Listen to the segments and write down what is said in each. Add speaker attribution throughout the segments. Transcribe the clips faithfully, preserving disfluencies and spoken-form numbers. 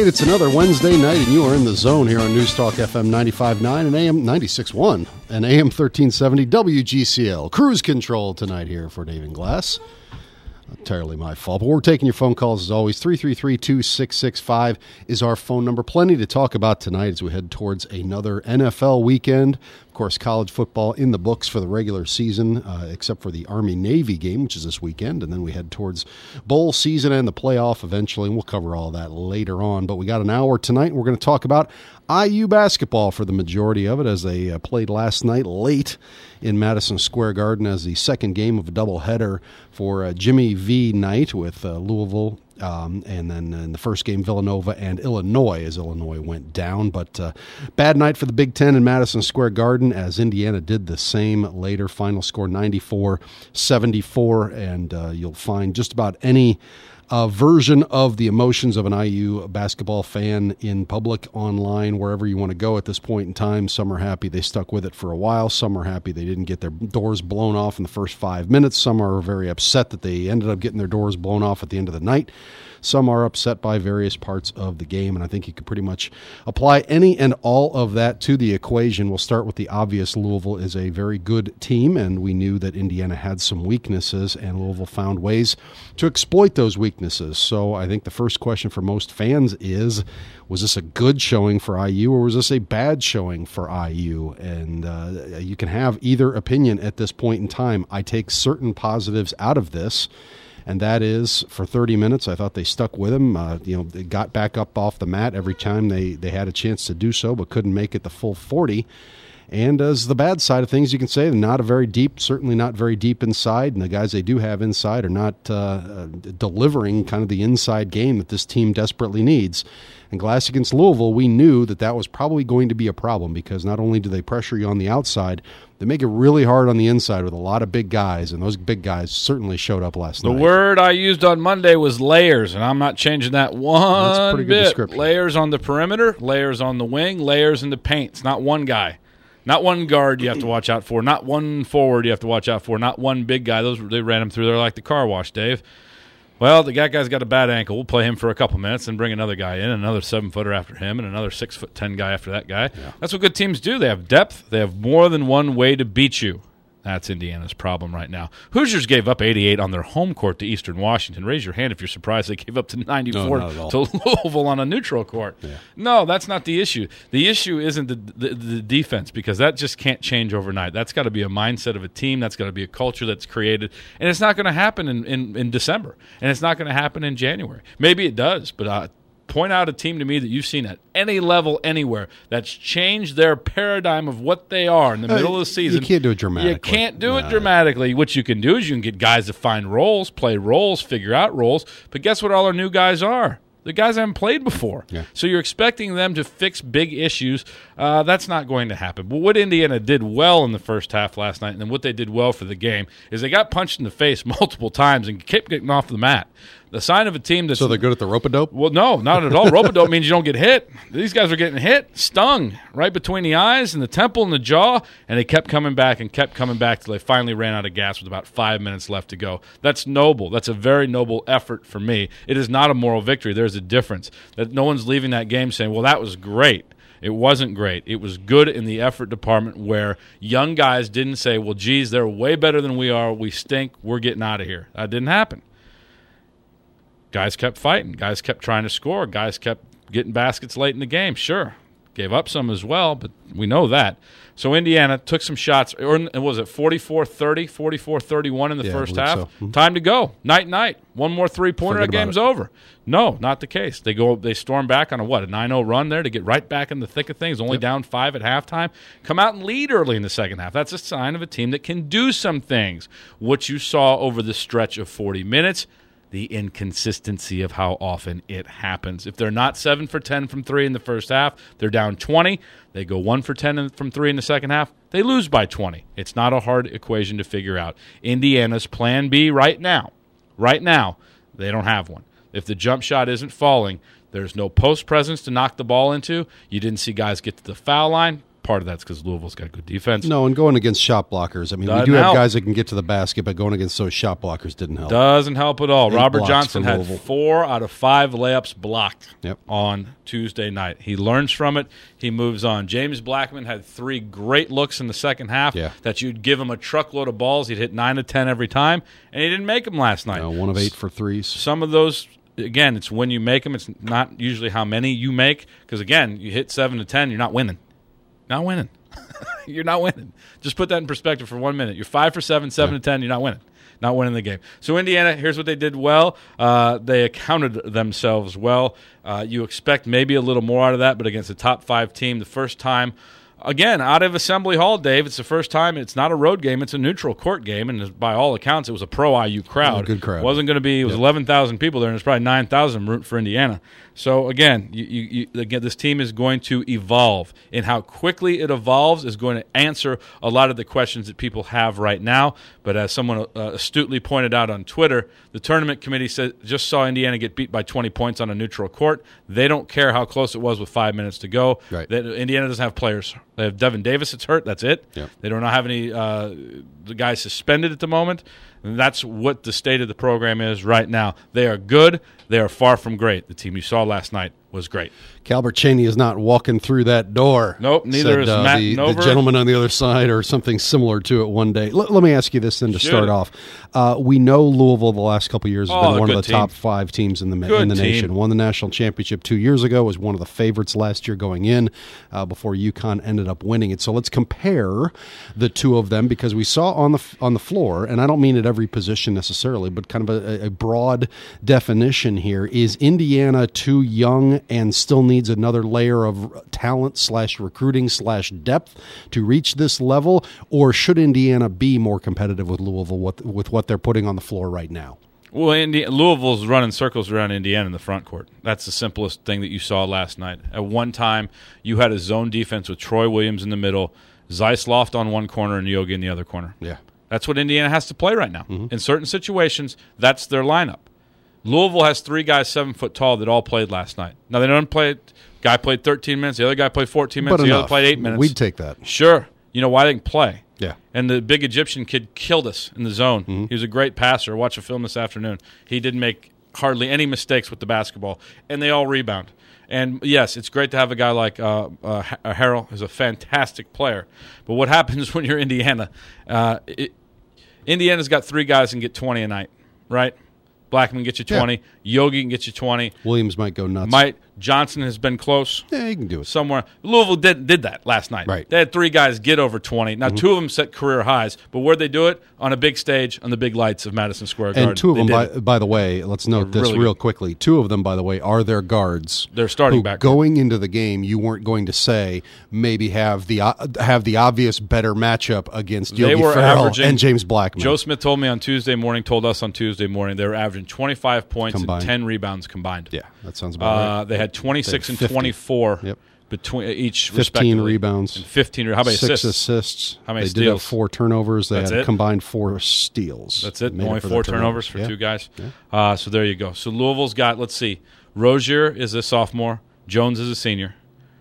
Speaker 1: eight, it's another Wednesday night, and you are in the zone here on News Talk F M ninety-five point nine and A M ninety-six point one and A M thirteen seventy W G C L. Cruise control tonight here for Dave and Glass. Not entirely my fault, but we're taking your phone calls as always. three three three, two six six five is our phone number. Plenty to talk about tonight as we head towards another N F L weekend. Of course, college football in the books for the regular season, uh, except for the Army-Navy game, which is this weekend. And then we head towards bowl season and the playoff eventually, and we'll cover all that later on. But we got an hour tonight. We're going to talk about I U basketball for the majority of it as they uh, played last night late in Madison Square Garden as the second game of a doubleheader for uh, Jimmy V night with uh, Louisville. Um, and then in the first game, Villanova and Illinois, as Illinois went down. But uh, bad night for the Big Ten in Madison Square Garden, as Indiana did the same later. Final score ninety-four seventy-four, and uh, you'll find just about any uh, version of the emotions of an I U basketball fan in public, online, wherever you want to go at this point in time. Some are happy they stuck with it for a while. Some are happy they didn't get their doors blown off in the first five minutes. Some are very upset that they ended up getting their doors blown off at the end of the night. Some are upset by various parts of the game, and I think you could pretty much apply any and all of that to the equation. We'll start with the obvious. Louisville is a very good team, and we knew that Indiana had some weaknesses, and Louisville found ways to exploit those weaknesses. So I think the first question for most fans is, was this a good showing for I U, or was this a bad showing for I U? And uh, you can have either opinion at this point in time. I take certain positives out of this, and that is, for thirty minutes, I thought they stuck with him. Uh, you know, they got back up off the mat every time they, they had a chance to do so, but couldn't make it the full forty. And as the bad side of things, you can say they're not a very deep, certainly not very deep inside, and the guys they do have inside are not uh, uh, delivering kind of the inside game that this team desperately needs. And Glass against Louisville, we knew that that was probably going to be a problem because not only do they pressure you on the outside, they make it really hard on the inside with a lot of big guys, and those big guys certainly showed up last
Speaker 2: the
Speaker 1: night. The
Speaker 2: word I used on Monday was layers, and I'm not changing that one
Speaker 1: That's a pretty
Speaker 2: bit.
Speaker 1: good description.
Speaker 2: Layers on the perimeter, layers on the wing, layers in the paint. It's not one guy. Not one guard you have to watch out for. Not one forward you have to watch out for. Not one big guy. Those They ran him through there like the car wash, Dave. Well, the guy guy's got a bad ankle. We'll play him for a couple minutes and bring another guy in, another seven-footer after him, and another six-foot ten guy after that guy. Yeah. That's what good teams do. They have depth. They have more than one way to beat you. That's Indiana's problem right now. Hoosiers gave up eighty-eight on their home court to Eastern Washington. Raise your hand if you're surprised they gave up to ninety-four
Speaker 1: no,
Speaker 2: to Louisville on a neutral court. Yeah. No, that's not the issue. The issue isn't the, the, the defense, because that just can't change overnight. That's got to be a mindset of a team. That's got to be a culture that's created. And it's not going to happen in, in, in December. And it's not going to happen in January. Maybe it does, but uh, point out a team to me that you've seen at any level anywhere that's changed their paradigm of what they are in the uh, middle of the season.
Speaker 1: You can't do it dramatically.
Speaker 2: You can't do
Speaker 1: no.
Speaker 2: it dramatically. What you can do is you can get guys to find roles, play roles, figure out roles. But guess what all our new guys are? The guys haven't played before. Yeah. So you're expecting them to fix big issues. Uh, that's not going to happen. But what Indiana did well in the first half last night, and then what they did well for the game, is they got punched in the face multiple times and kept getting off the mat. The sign of a team that's...
Speaker 1: So they're good at the rope-a-dope?
Speaker 2: Well, no, not at all. Rope-a-dope means you don't get hit. These guys are getting hit, stung, right between the eyes and the temple and the jaw, and they kept coming back and kept coming back until they finally ran out of gas with about five minutes left to go. That's noble. That's a very noble effort for me. It is not a moral victory. There's a difference. That no one's leaving that game saying, well, that was great. It wasn't great. It was good in the effort department where young guys didn't say, well, geez, they're way better than we are. We stink. We're getting out of here. That didn't happen. Guys kept fighting. Guys kept trying to score. Guys kept getting baskets late in the game. Sure, gave up some as well, but we know that. So Indiana took some shots. Or was it forty-four thirty, forty-four thirty-one in the
Speaker 1: yeah,
Speaker 2: first half?
Speaker 1: So. Mm-hmm.
Speaker 2: Time to go. Night-night. One more three-pointer, that game's it. over. No, not the case. They go. They storm back on a, what, a nine oh run there to get right back in the thick of things, only yep. down five at halftime. Come out and lead early in the second half. That's a sign of a team that can do some things. What you saw over the stretch of forty minutes, the inconsistency of how often it happens. If they're not seven for ten from three in the first half, they're down twenty. They go one for ten from three in the second half, they lose by twenty. It's not a hard equation to figure out. Indiana's plan B right now, right now, they don't have one. If the jump shot isn't falling, there's no post presence to knock the ball into. You didn't see guys get to the foul line. part of that's because Louisville's got good defense.
Speaker 1: No, and going against shot blockers. I mean,
Speaker 2: Doesn't
Speaker 1: we do have
Speaker 2: help.
Speaker 1: guys that can get to the basket, but going against those shot blockers didn't help.
Speaker 2: Doesn't help at all.
Speaker 1: Eight
Speaker 2: Robert
Speaker 1: blocks
Speaker 2: Johnson
Speaker 1: for
Speaker 2: had
Speaker 1: Louisville.
Speaker 2: four out of five layups blocked
Speaker 1: Yep.
Speaker 2: on Tuesday night. He learns from it. He moves on. James Blackman had three great looks in the second half
Speaker 1: Yeah.
Speaker 2: that you'd give him a truckload of balls. He'd hit nine to ten every time, and he didn't make them last night.
Speaker 1: No, one of eight for threes.
Speaker 2: Some of those, again, it's when you make them. It's not usually how many you make because, again, you hit seven to ten, you're not winning. Not winning. You're not winning. Just put that in perspective for one minute. You're five for seven, seven
Speaker 1: Yeah.
Speaker 2: to ten. You're not winning. Not winning the game. So Indiana, here's what they did well. Uh, they accounted themselves well. Uh, you expect maybe a little more out of that, but against a top five team, the first time, again, out of Assembly Hall, Dave, it's the first time. It's not a road game. It's a neutral court game, and by all accounts, it was a pro-I U crowd.
Speaker 1: Oh, good crowd.
Speaker 2: It wasn't going to be. It was
Speaker 1: Yep.
Speaker 2: eleven thousand people there, and there's probably nine thousand rooting for Indiana. So again, you, you, you, again, this team is going to evolve, and how quickly it evolves is going to answer a lot of the questions that people have right now. But as someone uh, astutely pointed out on Twitter, the tournament committee said just saw Indiana get beat by twenty points on a neutral court. They don't care how close it was with five minutes to go.
Speaker 1: Right.
Speaker 2: They, Indiana doesn't have players. They have Devin Davis. It's hurt. That's it.
Speaker 1: Yep.
Speaker 2: They do not have any uh, the guys suspended at the moment. And that's what the state of the program is right now. They are good. They are far from great. The team you saw last night was great.
Speaker 1: Calbert Cheney is not walking through that door.
Speaker 2: Nope, neither
Speaker 1: said,
Speaker 2: is
Speaker 1: uh,
Speaker 2: Matt
Speaker 1: the,
Speaker 2: Nover.
Speaker 1: the gentleman on the other side, or something similar to it one day. L- let me ask you this then to
Speaker 2: Shoot
Speaker 1: start
Speaker 2: it.
Speaker 1: off. Uh, we know Louisville the last couple of years has
Speaker 2: Oh,
Speaker 1: been one of
Speaker 2: good
Speaker 1: the top
Speaker 2: team.
Speaker 1: five teams in the
Speaker 2: Good
Speaker 1: in the
Speaker 2: team.
Speaker 1: nation. Won the national championship two years ago. Was one of the favorites last year going in uh, before UConn ended up winning it. So let's compare the two of them because we saw on the f- on the floor, and I don't mean at every position necessarily, but kind of a, a broad definition here. Is Indiana too young and still needs another layer of talent slash recruiting slash depth to reach this level, or should Indiana be more competitive with Louisville with, with what they're putting on the floor right now?
Speaker 2: Well, Indi- Louisville's running circles around Indiana in the front court. That's the simplest thing that you saw last night. At one time, you had a zone defense with Troy Williams in the middle, Zeiss Loft on one corner, and Yogi in the other corner.
Speaker 1: Yeah.
Speaker 2: That's what Indiana has to play right now.
Speaker 1: Mm-hmm.
Speaker 2: In certain situations, that's their lineup. Louisville has three guys seven foot tall that all played last night. Now, they don't play – guy played thirteen minutes, the other guy played fourteen minutes,
Speaker 1: But
Speaker 2: the
Speaker 1: enough.
Speaker 2: other played eight minutes.
Speaker 1: We'd take that.
Speaker 2: Sure. You know why they can play.
Speaker 1: Yeah.
Speaker 2: And the big Egyptian kid killed us in the zone.
Speaker 1: Mm-hmm.
Speaker 2: He was a great passer. Watch a film this afternoon. He didn't make hardly any mistakes with the basketball, and they all rebound. And, yes, it's great to have a guy like uh, uh, Harrell, who's a fantastic player. But what happens when you're Indiana? Uh, it, Indiana's got three guys who can get twenty a night, right? Blackman gets you twenty.
Speaker 1: Yeah.
Speaker 2: Yogi can get you twenty.
Speaker 1: Williams might go nuts.
Speaker 2: Might Johnson has been close.
Speaker 1: Yeah, he can do it.
Speaker 2: Somewhere. Louisville did did that last night.
Speaker 1: Right.
Speaker 2: They had three guys get over twenty. Now, mm-hmm. two of them set career highs, but where'd they do it? On a big stage, on the big lights of Madison Square Garden.
Speaker 1: And two of
Speaker 2: They
Speaker 1: them,
Speaker 2: did
Speaker 1: by,
Speaker 2: it.
Speaker 1: by the way, let's note
Speaker 2: They're
Speaker 1: this
Speaker 2: really
Speaker 1: real
Speaker 2: good.
Speaker 1: quickly. Two of them, by the way, are their guards.
Speaker 2: They're starting
Speaker 1: who,
Speaker 2: back.
Speaker 1: Going into the game, you weren't going to say maybe have the uh, have the obvious better matchup against
Speaker 2: They
Speaker 1: Yogi
Speaker 2: were
Speaker 1: Ferrell
Speaker 2: averaging-
Speaker 1: and James Blackman.
Speaker 2: Joe Smith told me on Tuesday morning, told us on Tuesday morning, they were averaging twenty-five points
Speaker 1: Combined.
Speaker 2: and ten rebounds combined.
Speaker 1: Yeah, that sounds about
Speaker 2: Uh,
Speaker 1: right.
Speaker 2: they had twenty-six
Speaker 1: They
Speaker 2: and
Speaker 1: had fifty.
Speaker 2: twenty-four
Speaker 1: Yep.
Speaker 2: between each,
Speaker 1: fifteen
Speaker 2: respectively.
Speaker 1: rebounds.
Speaker 2: And fifteen. How about
Speaker 1: Six
Speaker 2: assists?
Speaker 1: assists.
Speaker 2: How many
Speaker 1: they did have
Speaker 2: steals?
Speaker 1: four turnovers. They
Speaker 2: That's
Speaker 1: had
Speaker 2: it?
Speaker 1: combined four steals.
Speaker 2: That's it.
Speaker 1: Made
Speaker 2: Only
Speaker 1: for
Speaker 2: four
Speaker 1: the
Speaker 2: turnovers for
Speaker 1: Yeah.
Speaker 2: two guys.
Speaker 1: Yeah.
Speaker 2: Uh, so there you go. So Louisville's got, let's see, Rozier is a sophomore. Jones is a senior.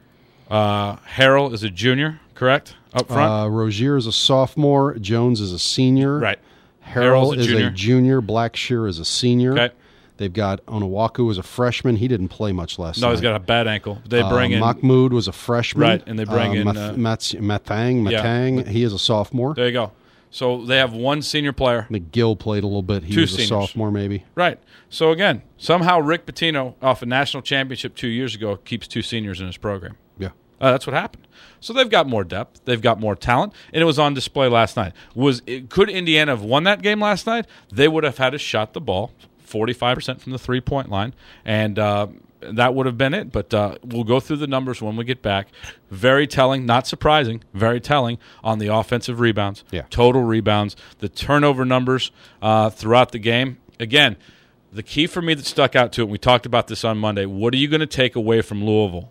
Speaker 2: Uh, Harrell is a junior, correct? Up front?
Speaker 1: Uh, Rozier is a sophomore. Jones is a senior.
Speaker 2: right.
Speaker 1: Harrell
Speaker 2: Harrell's a
Speaker 1: is
Speaker 2: junior.
Speaker 1: a junior. Blackshear is a senior.
Speaker 2: Okay.
Speaker 1: They've got Onawaku as a freshman. He didn't play much last
Speaker 2: No,
Speaker 1: night.
Speaker 2: he's got a bad ankle. They bring
Speaker 1: uh,
Speaker 2: in
Speaker 1: Mahmoud was a freshman.
Speaker 2: Right, and they bring in,
Speaker 1: Math-
Speaker 2: uh,
Speaker 1: Mats- Matang.
Speaker 2: yeah.
Speaker 1: Matang. He is a sophomore.
Speaker 2: There you go. So they have one senior player.
Speaker 1: McGill played a little bit. He
Speaker 2: Two
Speaker 1: was
Speaker 2: seniors.
Speaker 1: a sophomore, maybe.
Speaker 2: Right. So again, somehow Rick Pitino, off a national championship two years ago, keeps two seniors in his program.
Speaker 1: Yeah.
Speaker 2: Uh, that's what happened. So they've got more depth. They've got more talent, and it was on display last night. Was it, could Indiana have won that game last night? They would have had to shot the ball forty-five percent from the three-point line, and uh, that would have been it. But uh, we'll go through the numbers when we get back. Very telling, not surprising, very telling on the offensive rebounds,
Speaker 1: Yeah.
Speaker 2: total rebounds, the turnover numbers uh, throughout the game. Again, the key for me that stuck out to it, and we talked about this on Monday, what are you going to take away from Louisville?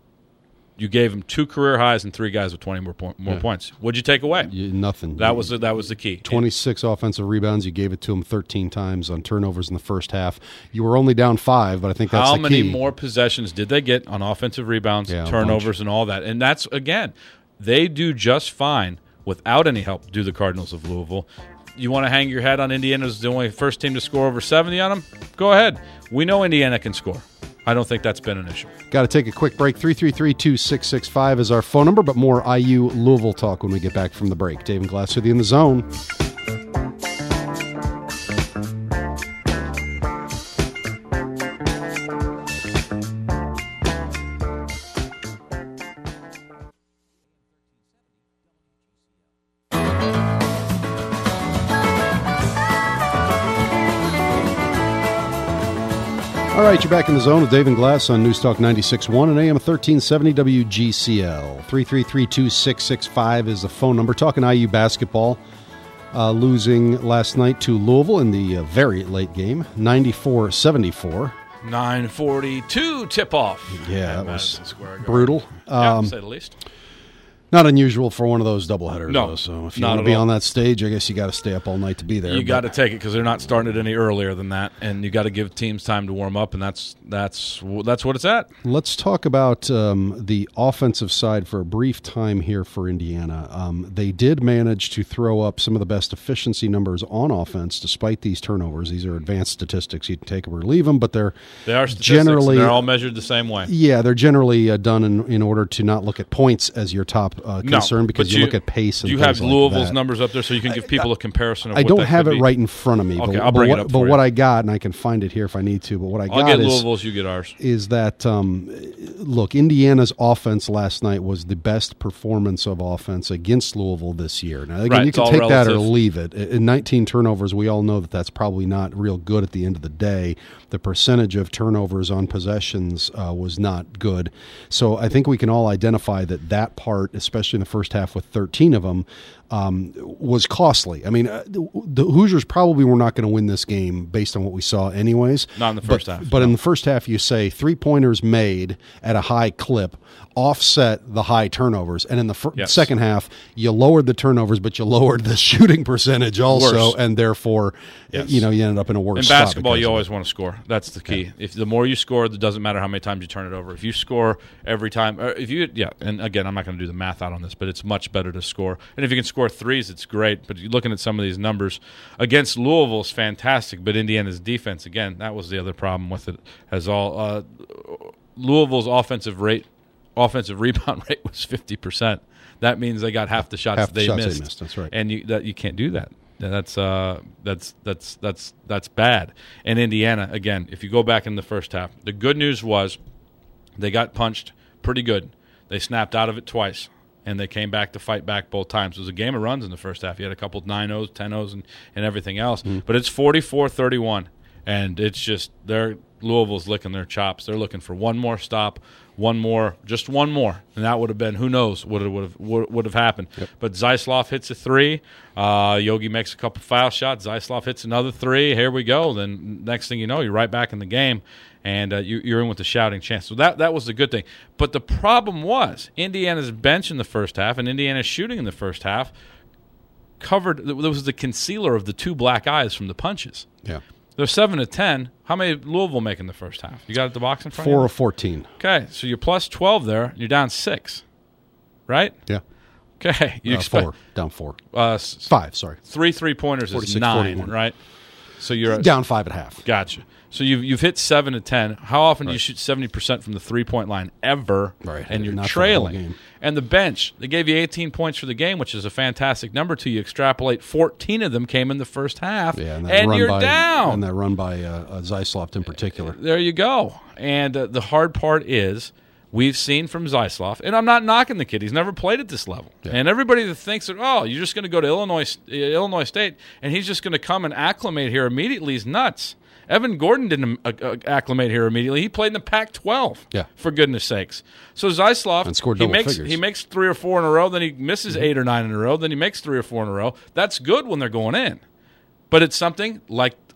Speaker 2: You gave them two career highs and three guys with twenty more, point, more
Speaker 1: Yeah.
Speaker 2: points. What'd you take away?
Speaker 1: You, nothing.
Speaker 2: That was the, that was the key.
Speaker 1: twenty-six offensive rebounds. You gave it to him thirteen times on turnovers in the first half. You were only down five, but I think that's
Speaker 2: How
Speaker 1: the
Speaker 2: many
Speaker 1: key.
Speaker 2: more possessions did they get on offensive rebounds,
Speaker 1: Yeah, a
Speaker 2: turnovers, and all that? And that's, again, They do just fine without any help, do the Cardinals of Louisville. You want to hang your head on Indiana's the only first team to score over seventy on them? Go ahead. We know Indiana can score. I don't think that's been an issue.
Speaker 1: Got to take a quick break. three three three, two six six five is our phone number, but more I U Louisville talk when we get back from the break. Dave and Glass with you in the zone. All right, you're back in the zone with Dave and Glass on Newstalk ninety-six point one and A M thirteen seventy W G C L. three three three, two six six five is the phone number. Talking I U basketball, uh, losing last night to Louisville in the uh, very late game, ninety-four seventy-four.
Speaker 2: nine forty-two tip-off.
Speaker 1: Yeah, that was brutal.
Speaker 2: Yeah,
Speaker 1: Um,
Speaker 2: to say the least.
Speaker 1: Not unusual for one of those doubleheaders,
Speaker 2: No,
Speaker 1: though. So if you
Speaker 2: not
Speaker 1: want to
Speaker 2: at
Speaker 1: be
Speaker 2: all.
Speaker 1: on that stage, I guess you got to stay up all night to be there.
Speaker 2: You
Speaker 1: but-
Speaker 2: got to take it because they're not starting it any earlier than that, and you got to give teams time to warm up, and that's that's that's what it's at.
Speaker 1: Let's talk about um, the offensive side for a brief time here for Indiana. Um, they did manage to throw up some of the best efficiency numbers on offense despite these turnovers. These are advanced statistics. You can take them or leave them, but they're
Speaker 2: They are statistics.
Speaker 1: generally
Speaker 2: They're all measured the same way.
Speaker 1: yeah, they're generally uh, done in, in order to not look at points as your top uh, concern because
Speaker 2: but
Speaker 1: you, look at pace. And
Speaker 2: you
Speaker 1: things
Speaker 2: have
Speaker 1: like
Speaker 2: Louisville's
Speaker 1: that.
Speaker 2: numbers up there, so you can give people a comparison of
Speaker 1: I
Speaker 2: what
Speaker 1: don't
Speaker 2: that
Speaker 1: have
Speaker 2: could
Speaker 1: it
Speaker 2: be.
Speaker 1: right in front of me.
Speaker 2: Okay,
Speaker 1: but,
Speaker 2: I'll
Speaker 1: but
Speaker 2: bring it
Speaker 1: what,
Speaker 2: up
Speaker 1: But
Speaker 2: for
Speaker 1: what
Speaker 2: you.
Speaker 1: I got, and I can find it here if I need to. But what I
Speaker 2: I'll
Speaker 1: got
Speaker 2: get
Speaker 1: is
Speaker 2: Louisville's, you get ours.
Speaker 1: is that um, look, Indiana's offense last night was the best performance of offense against Louisville this year. Now, again,
Speaker 2: Right,
Speaker 1: you
Speaker 2: it's
Speaker 1: can
Speaker 2: all
Speaker 1: take that or
Speaker 2: relative.
Speaker 1: leave it. In nineteen turnovers, we all know that that's probably not real good at the end of the day. The percentage of turnovers on possessions uh, was not good. So I think we can all identify that that part, especially in the first half with thirteen of them, um, was costly. I mean, uh, the, the Hoosiers probably were not going to win this game based on what we saw anyways.
Speaker 2: Not in the first
Speaker 1: but,
Speaker 2: half,
Speaker 1: But
Speaker 2: no.
Speaker 1: in the first half, you say three-pointers made at a high clip offset the high turnovers. And in the fir-
Speaker 2: Yes.
Speaker 1: second half, you lowered the turnovers, but you lowered the shooting percentage also,
Speaker 2: Worse.
Speaker 1: and therefore,
Speaker 2: Yes.
Speaker 1: you know, you ended up in a worse
Speaker 2: In
Speaker 1: spot
Speaker 2: basketball,
Speaker 1: because
Speaker 2: you
Speaker 1: of
Speaker 2: always
Speaker 1: it.
Speaker 2: want to score. That's the key. If the more you score, it doesn't matter how many times you turn it over. If you score every time, or if you yeah, and again, I'm not going to do the math out on this, but it's much better to score. And if you can score threes, it's great. But you're looking at some of these numbers against Louisville is fantastic, but Indiana's defense again, that was the other problem with it. As all uh, Louisville's offensive rate, offensive rebound rate was fifty percent. That means they got half the shots
Speaker 1: Half the
Speaker 2: they
Speaker 1: shots they
Speaker 2: missed.
Speaker 1: missed, that's right.
Speaker 2: And you that you can't do that. And That's uh, that's that's that's that's bad. And Indiana, again, if you go back in the first half, the good news was they got punched pretty good. They snapped out of it twice, and they came back to fight back both times. It was a game of runs in the first half. You had a couple nine ohs, ten ohs, and, and everything else.
Speaker 1: Mm.
Speaker 2: But it's forty-four thirty-one, and it's just they're Louisville's licking their chops. They're looking for one more stop, one more, just one more, and that would have been who knows what it would have would, would have happened.
Speaker 1: Yep.
Speaker 2: But Zeislov hits a three. Uh, Yogi makes a couple foul shots. Zeislov hits another three. Here we go. Then next thing you know, you're right back in the game, and uh, you, you're in with a shouting chance. So that that was the good thing. But the problem was Indiana's bench in the first half and Indiana's shooting in the first half covered. There was the concealer of the two black eyes from the punches.
Speaker 1: Yeah.
Speaker 2: They're seven to ten. How many did Louisville make in the first half? You got it the box in front
Speaker 1: Four
Speaker 2: of
Speaker 1: of fourteen.
Speaker 2: you? Okay, so you're plus twelve there. And you're down six, right?
Speaker 1: Yeah.
Speaker 2: Okay, you
Speaker 1: Uh,
Speaker 2: expect
Speaker 1: four. Down four.
Speaker 2: uh, s-
Speaker 1: Five, sorry.
Speaker 2: three three pointers is
Speaker 1: forty-six,
Speaker 2: nine,
Speaker 1: forty-one.
Speaker 2: right? So you're at,
Speaker 1: Down five at half.
Speaker 2: gotcha. So you've you've hit seven to ten. How often do you
Speaker 1: Right.
Speaker 2: shoot seventy percent from the three point line ever?
Speaker 1: Right,
Speaker 2: and you're
Speaker 1: not for the whole
Speaker 2: trailing.
Speaker 1: game.
Speaker 2: And the bench, they gave you eighteen points for the game, which is a fantastic number. To you extrapolate, fourteen of them came in the first half,
Speaker 1: Yeah, and, that
Speaker 2: and
Speaker 1: run
Speaker 2: you're
Speaker 1: by,
Speaker 2: down.
Speaker 1: And that run by uh, uh, Zeislov in particular.
Speaker 2: There you go. And uh, the hard part is we've seen from Zeislov, and I'm not knocking the kid. He's never played at this level.
Speaker 1: Yeah.
Speaker 2: And everybody that thinks that, oh, you're just going to go to Illinois, uh, Illinois State, and he's just going to come and acclimate here immediately is nuts. Evan Gordon didn't uh, uh, acclimate here immediately. He played in the Pac twelve,
Speaker 1: Yeah.
Speaker 2: for goodness sakes. So Zeislov,
Speaker 1: And scored
Speaker 2: he
Speaker 1: double
Speaker 2: makes
Speaker 1: figures.
Speaker 2: he makes three or four in a row, then he misses eight or nine in a row, then he makes three or four in a row. That's good when they're going in. But it's something like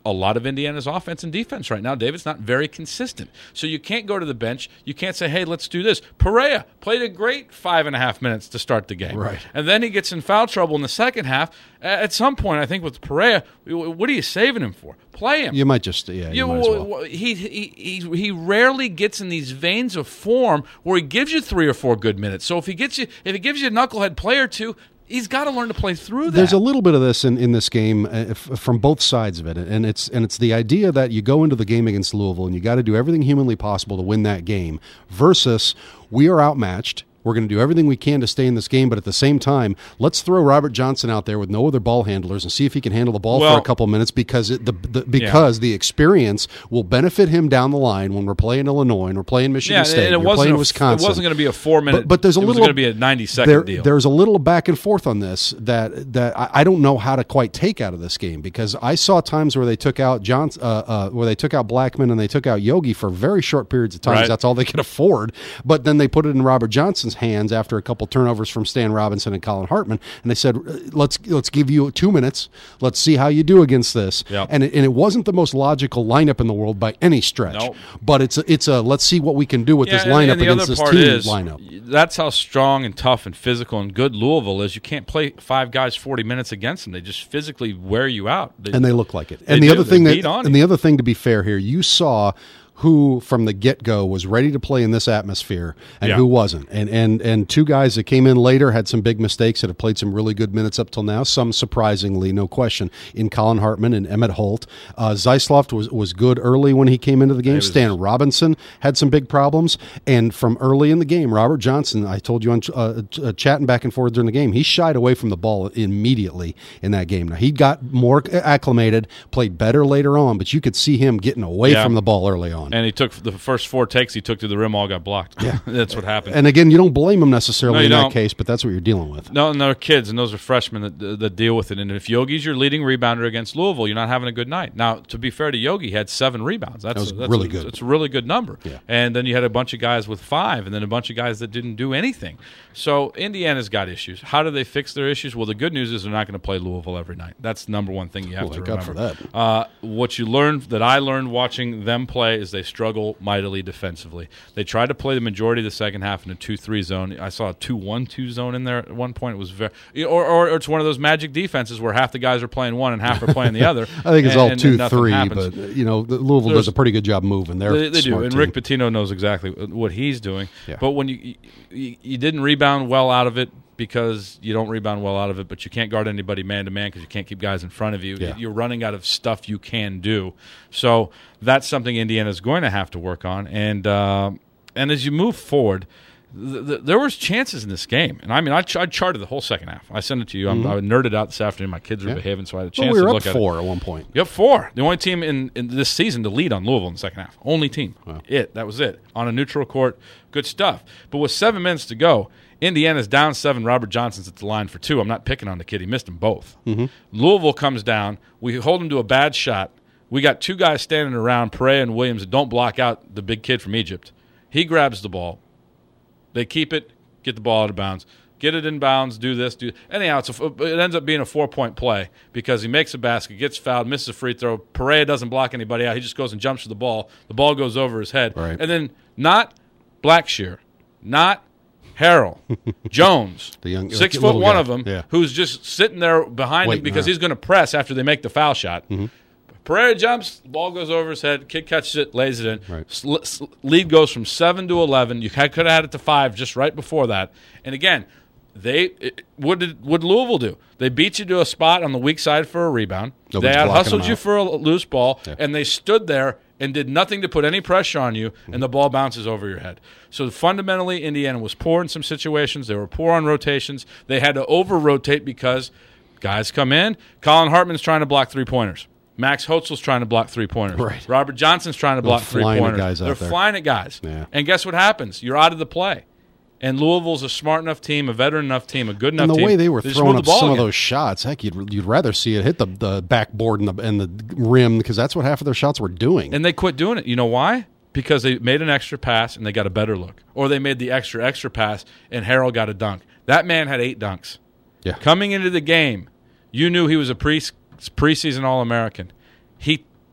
Speaker 2: a lot of Indiana's offense and defense right now, Dave, it's not very consistent. So you can't go to the bench. You can't say, hey, let's do this. Perea played a great five and a half minutes to start the game.
Speaker 1: Right.
Speaker 2: And then he gets in foul trouble in the second half. At some point, I think with Perea, what are you saving him for? Play him.
Speaker 1: You might just, yeah, you,
Speaker 2: you
Speaker 1: might as well.
Speaker 2: He, he, he, he rarely gets in these veins of form where he gives you three or four good minutes. So if he gets you, if he gives you a knucklehead play or two, he's got to learn to play through that.
Speaker 1: There's a little bit of this in, in this game uh, f- from both sides of it, and it's and it's the idea that you go into the game against Louisville and you got to do everything humanly possible to win that game versus we are outmatched. We're going to do everything we can to stay in this game, but at the same time, let's throw Robert Johnson out there with no other ball handlers and see if he can handle the ball
Speaker 2: well,
Speaker 1: for a couple minutes because it, the, the because yeah. the experience will benefit him down the line when we're playing Illinois and we're playing Michigan
Speaker 2: yeah,
Speaker 1: State
Speaker 2: and it
Speaker 1: and we're
Speaker 2: wasn't
Speaker 1: playing
Speaker 2: a,
Speaker 1: Wisconsin.
Speaker 2: It wasn't going to be a four minute.
Speaker 1: But, but there's a
Speaker 2: it
Speaker 1: little
Speaker 2: was going to be a ninety second
Speaker 1: there,
Speaker 2: deal.
Speaker 1: There's a little back and forth on this that that I, I don't know how to quite take out of this game because I saw times where they took out Johnson, uh, uh, where they took out Blackman and they took out Yogi for very short periods of time.
Speaker 2: Right.
Speaker 1: That's all they could afford. But then they put it in Robert Johnson's hands after a couple turnovers from Stan Robinson and Colin Hartman, and they said, "Let's let's give you two minutes. Let's see how you do against this."
Speaker 2: Yep.
Speaker 1: And it, and it wasn't the most logical lineup in the world by any stretch.
Speaker 2: Nope.
Speaker 1: But it's a, it's a let's see what we can do with
Speaker 2: yeah,
Speaker 1: this
Speaker 2: and,
Speaker 1: lineup
Speaker 2: and the
Speaker 1: against
Speaker 2: other
Speaker 1: this
Speaker 2: part
Speaker 1: team
Speaker 2: is,
Speaker 1: lineup.
Speaker 2: That's how strong and tough and physical and good Louisville is. You can't play five guys forty minutes against them. They just physically wear you out. They,
Speaker 1: and they look like it.
Speaker 2: They
Speaker 1: And the
Speaker 2: do.
Speaker 1: other thing
Speaker 2: They
Speaker 1: that,
Speaker 2: beat on
Speaker 1: and
Speaker 2: you.
Speaker 1: the other thing to be fair here, you saw who from the get-go was ready to play in this atmosphere and
Speaker 2: Yeah.
Speaker 1: who wasn't. And and and two guys that came in later had some big mistakes that have played some really good minutes up till now, some surprisingly, no question, in Colin Hartman and Emmett Holt. Uh, Zeisloft was, was good early when he came into the game.
Speaker 2: was-
Speaker 1: Stan Robinson had some big problems. And from early in the game, Robert Johnson, I told you on uh, uh, chatting back and forth during the game, he shied away from the ball immediately in that game. Now, he got more acclimated, played better later on, but you could see him getting away
Speaker 2: Yeah.
Speaker 1: from the ball early on.
Speaker 2: And he took the first four takes he took to the rim, all got blocked. Yeah. That's what happened.
Speaker 1: And again, you don't blame him necessarily
Speaker 2: No, you
Speaker 1: in that
Speaker 2: don't.
Speaker 1: case, but that's what you're dealing with.
Speaker 2: No, and they're kids, and those are freshmen that, that deal with it. And if Yogi's your leading rebounder against Louisville, you're not having a good night. Now, to be fair to Yogi, he had seven rebounds. That's,
Speaker 1: That was
Speaker 2: that's
Speaker 1: really
Speaker 2: a,
Speaker 1: good.
Speaker 2: It's a really good number.
Speaker 1: Yeah.
Speaker 2: And then you had a bunch of guys with five, and then a bunch of guys that didn't do anything. So Indiana's got issues. How do they fix their issues? Well, the good news is they're not going to play Louisville every night. That's the number one thing you have
Speaker 1: Well,
Speaker 2: to
Speaker 1: thank God
Speaker 2: remember.
Speaker 1: for that.
Speaker 2: Uh, what you learned, that I learned watching them play, is they struggle mightily defensively. They tried to play the majority of the second half in a two three zone. I saw a two one two zone in there at one point. It was very, or, or, or it's one of those magic defenses where half the guys are playing one and half are playing the other.
Speaker 1: I think it's
Speaker 2: and,
Speaker 1: all
Speaker 2: and
Speaker 1: two
Speaker 2: nothing
Speaker 1: three,
Speaker 2: happens.
Speaker 1: but you know the Louisville
Speaker 2: There's-
Speaker 1: does a pretty good job moving. They're
Speaker 2: They, they do,
Speaker 1: smart
Speaker 2: and
Speaker 1: team.
Speaker 2: Rick Pitino knows exactly what he's doing.
Speaker 1: Yeah.
Speaker 2: But when you, you you didn't rebound well out of it because you don't rebound well out of it, but you can't guard anybody man to man because you can't keep guys in front of you.
Speaker 1: Yeah.
Speaker 2: You're running out of stuff you can do. So that's something Indiana's going to have to work on. And uh, and as you move forward, th- th- there was chances in this game, and I mean, I, ch- I charted the whole second half. I sent it to you. I'm, I nerded out this afternoon. My kids were
Speaker 1: Yeah.
Speaker 2: behaving, so I had a
Speaker 1: Well,
Speaker 2: chance
Speaker 1: we were
Speaker 2: to
Speaker 1: up
Speaker 2: look at
Speaker 1: four
Speaker 2: it.
Speaker 1: at one point.
Speaker 2: Yep, four. The only team in, in this season to lead on Louisville in the second half. Only team.
Speaker 1: Wow.
Speaker 2: It. That was it. On a neutral court. Good stuff. But with seven minutes to go, Indiana's down seven. Robert Johnson's at the line for two. I'm not picking on the kid. He missed them both. Mm-hmm. Louisville comes down. We hold him to a bad shot. We got two guys standing around, Perea and Williams, that don't block out the big kid from Egypt. He grabs the ball. They keep it, get the ball out of bounds. Get it in bounds, do this, do anyhow. It's a, it ends up being a four-point play because he makes a basket, gets fouled, misses a free throw. Perea doesn't block anybody out. He just goes and jumps for the ball. The ball goes over his head.
Speaker 1: Right.
Speaker 2: And then not Blackshear, not Harrell, Jones,
Speaker 1: The young-
Speaker 2: six
Speaker 1: like,
Speaker 2: foot
Speaker 1: little
Speaker 2: one
Speaker 1: guy.
Speaker 2: of them,
Speaker 1: Yeah.
Speaker 2: who's just sitting there behind
Speaker 1: Waiting,
Speaker 2: him because
Speaker 1: huh?
Speaker 2: he's going to press after they make the foul shot.
Speaker 1: Mm-hmm.
Speaker 2: Perea jumps, the ball goes over his head, kid catches it, lays it in.
Speaker 1: Right.
Speaker 2: Sl- sl- lead goes from seven to eleven. You could have had it to five just right before that. And again, they it, what did what did Louisville do? They beat you to a spot on the weak side for a rebound.
Speaker 1: Nobody's
Speaker 2: they out
Speaker 1: blocking
Speaker 2: hustled
Speaker 1: them
Speaker 2: you
Speaker 1: out.
Speaker 2: for a loose ball,
Speaker 1: Yeah.
Speaker 2: and they stood there and did nothing to put any pressure on you, and the ball bounces over your head. So fundamentally, Indiana was poor in some situations. They were poor on rotations. They had to over-rotate because guys come in. Colin Hartman's trying to block three-pointers. Max Hotzel's trying to block three-pointers.
Speaker 1: Right.
Speaker 2: Robert Johnson's trying to block
Speaker 1: flying at
Speaker 2: three-pointers.
Speaker 1: guys out
Speaker 2: They're
Speaker 1: there.
Speaker 2: flying at guys.
Speaker 1: Yeah.
Speaker 2: And guess what happens? You're out of the play. And Louisville's a smart enough team, a veteran enough team, a good enough
Speaker 1: And the
Speaker 2: team.
Speaker 1: way they were
Speaker 2: just
Speaker 1: throwing
Speaker 2: moved
Speaker 1: up
Speaker 2: the ball
Speaker 1: some of
Speaker 2: again.
Speaker 1: those shots, heck, you'd, you'd rather see it hit the, the backboard and the, and the rim because that's what half of their shots were doing.
Speaker 2: And they quit doing it. You know why? Because they made an extra pass and they got a better look. Or they made the extra, extra pass and Harrell got a dunk. That man had eight dunks.
Speaker 1: Yeah.
Speaker 2: Coming into the game, you knew he was a pre preseason All-American. He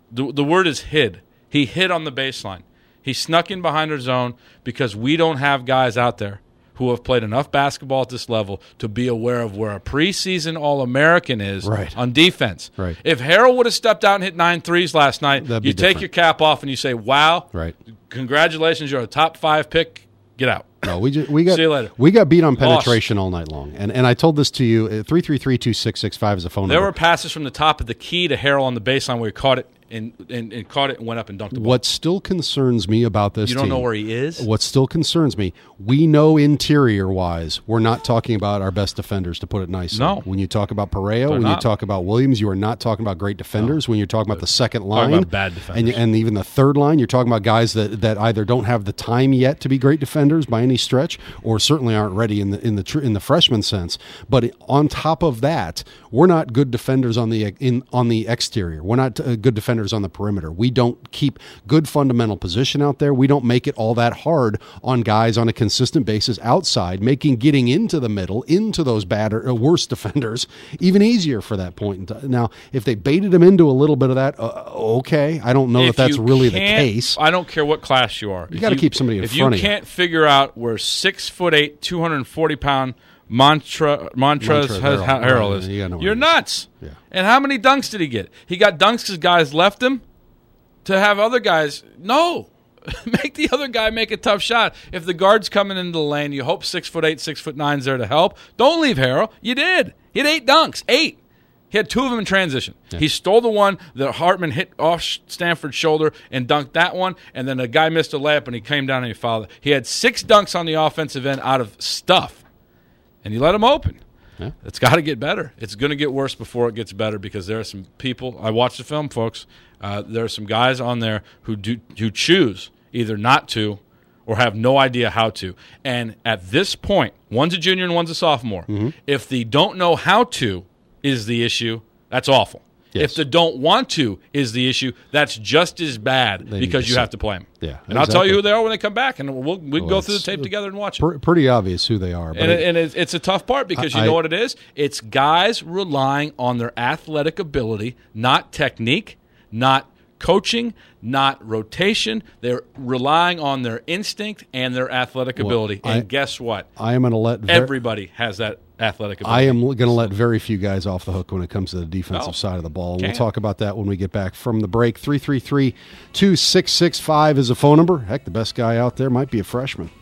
Speaker 2: The, the word is hid. He hid on the baseline. He snuck in behind our zone because we don't have guys out there who have played enough basketball at this level to be aware of where a preseason All-American is
Speaker 1: right.
Speaker 2: on defense.
Speaker 1: Right.
Speaker 2: If Harrell would have stepped out and hit nine threes last night,
Speaker 1: That'd
Speaker 2: you
Speaker 1: be
Speaker 2: take
Speaker 1: different.
Speaker 2: your cap off and you say, wow,
Speaker 1: Right.
Speaker 2: congratulations, you're a top five pick. Get out.
Speaker 1: No, we just, we got
Speaker 2: See you later.
Speaker 1: we got beat on
Speaker 2: Lost.
Speaker 1: penetration all night long, and and I told this to you. uh, Three three three two six six five is a phone
Speaker 2: There
Speaker 1: number.
Speaker 2: were passes from the top of the key to Harrell on the baseline where he caught it and, and, and caught it and went up and dunked the ball.
Speaker 1: What still concerns me about this
Speaker 2: You don't
Speaker 1: team,
Speaker 2: know where he is?
Speaker 1: What still concerns me, we know interior-wise, we're not talking about our best defenders, to put it nicely.
Speaker 2: No.
Speaker 1: When you talk about Pereira, when
Speaker 2: not.
Speaker 1: you talk about Williams, you are not talking about great defenders. When you're talking about the second line,
Speaker 2: about bad defenders.
Speaker 1: And, and even the third line, you're talking about guys that, that either don't have the time yet to be great defenders by any stretch, or certainly aren't ready in the in the tr- in the freshman sense. But on top of that, we're not good defenders on the in on the exterior. We're not uh, good defenders on the perimeter. We don't keep good fundamental position out there. We don't make it all that hard on guys on a consistent basis outside, making getting into the middle, into those bad or uh, worse defenders, even easier for that point in time. Now, if they baited him into a little bit of that, uh, okay. I don't know
Speaker 2: If
Speaker 1: if that's
Speaker 2: you
Speaker 1: really the
Speaker 2: can't-
Speaker 1: case.
Speaker 2: I don't care what class you are.
Speaker 1: You
Speaker 2: If
Speaker 1: gotta keep somebody in
Speaker 2: if
Speaker 1: front
Speaker 2: you
Speaker 1: of you.
Speaker 2: can't figure out where six foot eight, two hundred forty pound Mantra Montrez
Speaker 1: Montrezl
Speaker 2: has,
Speaker 1: Harrell.
Speaker 2: Harrell
Speaker 1: Right,
Speaker 2: is,
Speaker 1: you gotta know what
Speaker 2: you're
Speaker 1: it is.
Speaker 2: nuts.
Speaker 1: Yeah.
Speaker 2: And how many dunks did he get? He got dunks because guys left him to have other guys. No. Make the other guy make a tough shot. If the guard's coming into the lane, you hope six foot eight, six foot nine's there to help. Don't leave Harrell. You did. He had eight dunks. Eight. He had two of them in transition.
Speaker 1: Yeah.
Speaker 2: He stole the one that Hartman hit off Stanford's shoulder and dunked that one, and then a guy missed a layup and he came down and he fouled it. He had six dunks on the offensive end out of stuff, and you let him open.
Speaker 1: Yeah.
Speaker 2: It's got to get better. It's going to get worse before it gets better because there are some people. I watched the film, folks. Uh, there are some guys on there who do who choose either not to or have no idea how to. And at this point, one's a junior and one's a sophomore.
Speaker 1: Mm-hmm.
Speaker 2: If they don't know how to is the issue, that's awful.
Speaker 1: Yes.
Speaker 2: If the don't want to is the issue, that's just as bad
Speaker 1: They need
Speaker 2: because
Speaker 1: to
Speaker 2: you
Speaker 1: sit.
Speaker 2: have to play them.
Speaker 1: Yeah,
Speaker 2: and I'll tell
Speaker 1: exactly.
Speaker 2: you who they are when they come back, and we'll we can
Speaker 1: Well,
Speaker 2: go through the
Speaker 1: it's,
Speaker 2: tape
Speaker 1: uh,
Speaker 2: together and watch it.
Speaker 1: Pr- pretty obvious who they are. But
Speaker 2: And,
Speaker 1: it-
Speaker 2: it, and it's, it's a tough part because you
Speaker 1: I-
Speaker 2: know what it is? It's guys relying on their athletic ability, not technique, not coaching, not rotation. They're relying on their instinct and their athletic
Speaker 1: Well,
Speaker 2: ability. And
Speaker 1: I-
Speaker 2: guess what?
Speaker 1: I am going to let ver-
Speaker 2: Everybody has that athletic ability.
Speaker 1: I am going to let very few guys off the hook when it comes to the defensive
Speaker 2: No.
Speaker 1: side of the ball. And we'll
Speaker 2: Can't.
Speaker 1: talk about that when we get back from the break. three three three, two six six five is a phone number. Heck, the best guy out there might be a freshman.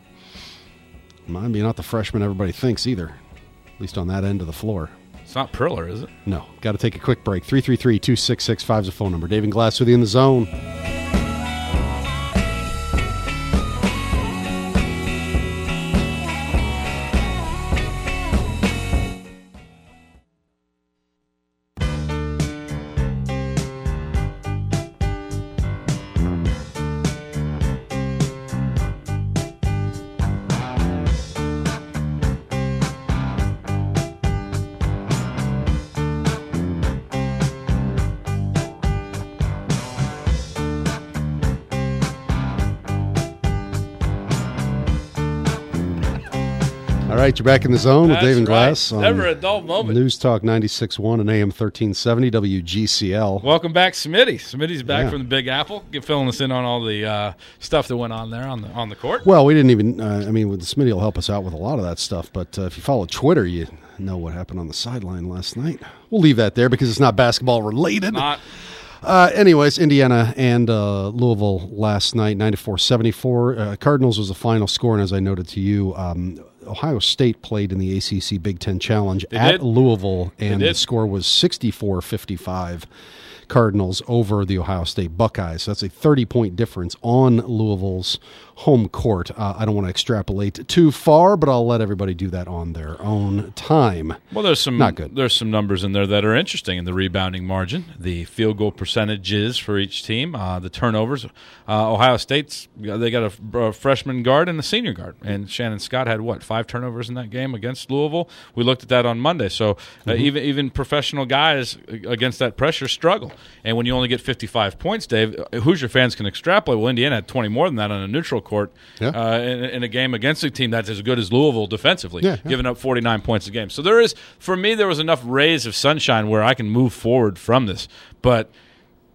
Speaker 1: Might be not the freshman everybody thinks either, at least on that end of the floor.
Speaker 2: It's not Perler, is it?
Speaker 1: No, got to take a quick break. three three three, two six six five is a phone number. David Glass with you in the zone. All right, you're back in the zone with
Speaker 2: That's
Speaker 1: Dave and
Speaker 2: right.
Speaker 1: Glass on
Speaker 2: Never a dull moment.
Speaker 1: News Talk ninety-six point one and A M thirteen seventy W G C L.
Speaker 2: Welcome back, Smitty. Smitty's back
Speaker 1: Yeah.
Speaker 2: from the Big Apple. Get filling us in on all the uh, stuff that went on there on the on the court.
Speaker 1: Well, we didn't even, uh, I mean, with Smitty will help us out with a lot of that stuff, but uh, if you follow Twitter, you know what happened on the sideline last night. We'll leave that there because it's not basketball related.
Speaker 2: Not
Speaker 1: Uh, anyways, Indiana and uh, Louisville last night, ninety-four seventy-four. Uh, Cardinals was the final score, and as I noted to you, um, Ohio State played in the A C C Big Ten Challenge
Speaker 2: They
Speaker 1: at
Speaker 2: did.
Speaker 1: Louisville, and
Speaker 2: They
Speaker 1: the
Speaker 2: did.
Speaker 1: score was sixty-four fifty-five. Cardinals over the Ohio State Buckeyes. So that's a thirty-point difference on Louisville's home court. Uh, I don't want to extrapolate too far, but I'll let everybody do that on their own time.
Speaker 2: well. There's some
Speaker 1: Not good.
Speaker 2: There's some numbers in there that are interesting in the rebounding margin, the field goal percentages for each team, uh, the turnovers. Uh, Ohio State's they got a, a freshman guard and a senior guard, and Shannon Scott had what five turnovers in that game against Louisville. We looked at that on Monday. So uh,
Speaker 1: Mm-hmm.
Speaker 2: even even professional guys against that pressure struggle. And when you only get fifty-five points, Dave, Hoosier fans can extrapolate. Well, Indiana had twenty more than that on a neutral court
Speaker 1: Yeah.
Speaker 2: uh, in, in a game against a team that's as good as Louisville defensively,
Speaker 1: Yeah, yeah.
Speaker 2: giving up forty-nine points a game. So there is, for me, there was enough rays of sunshine where I can move forward from this. But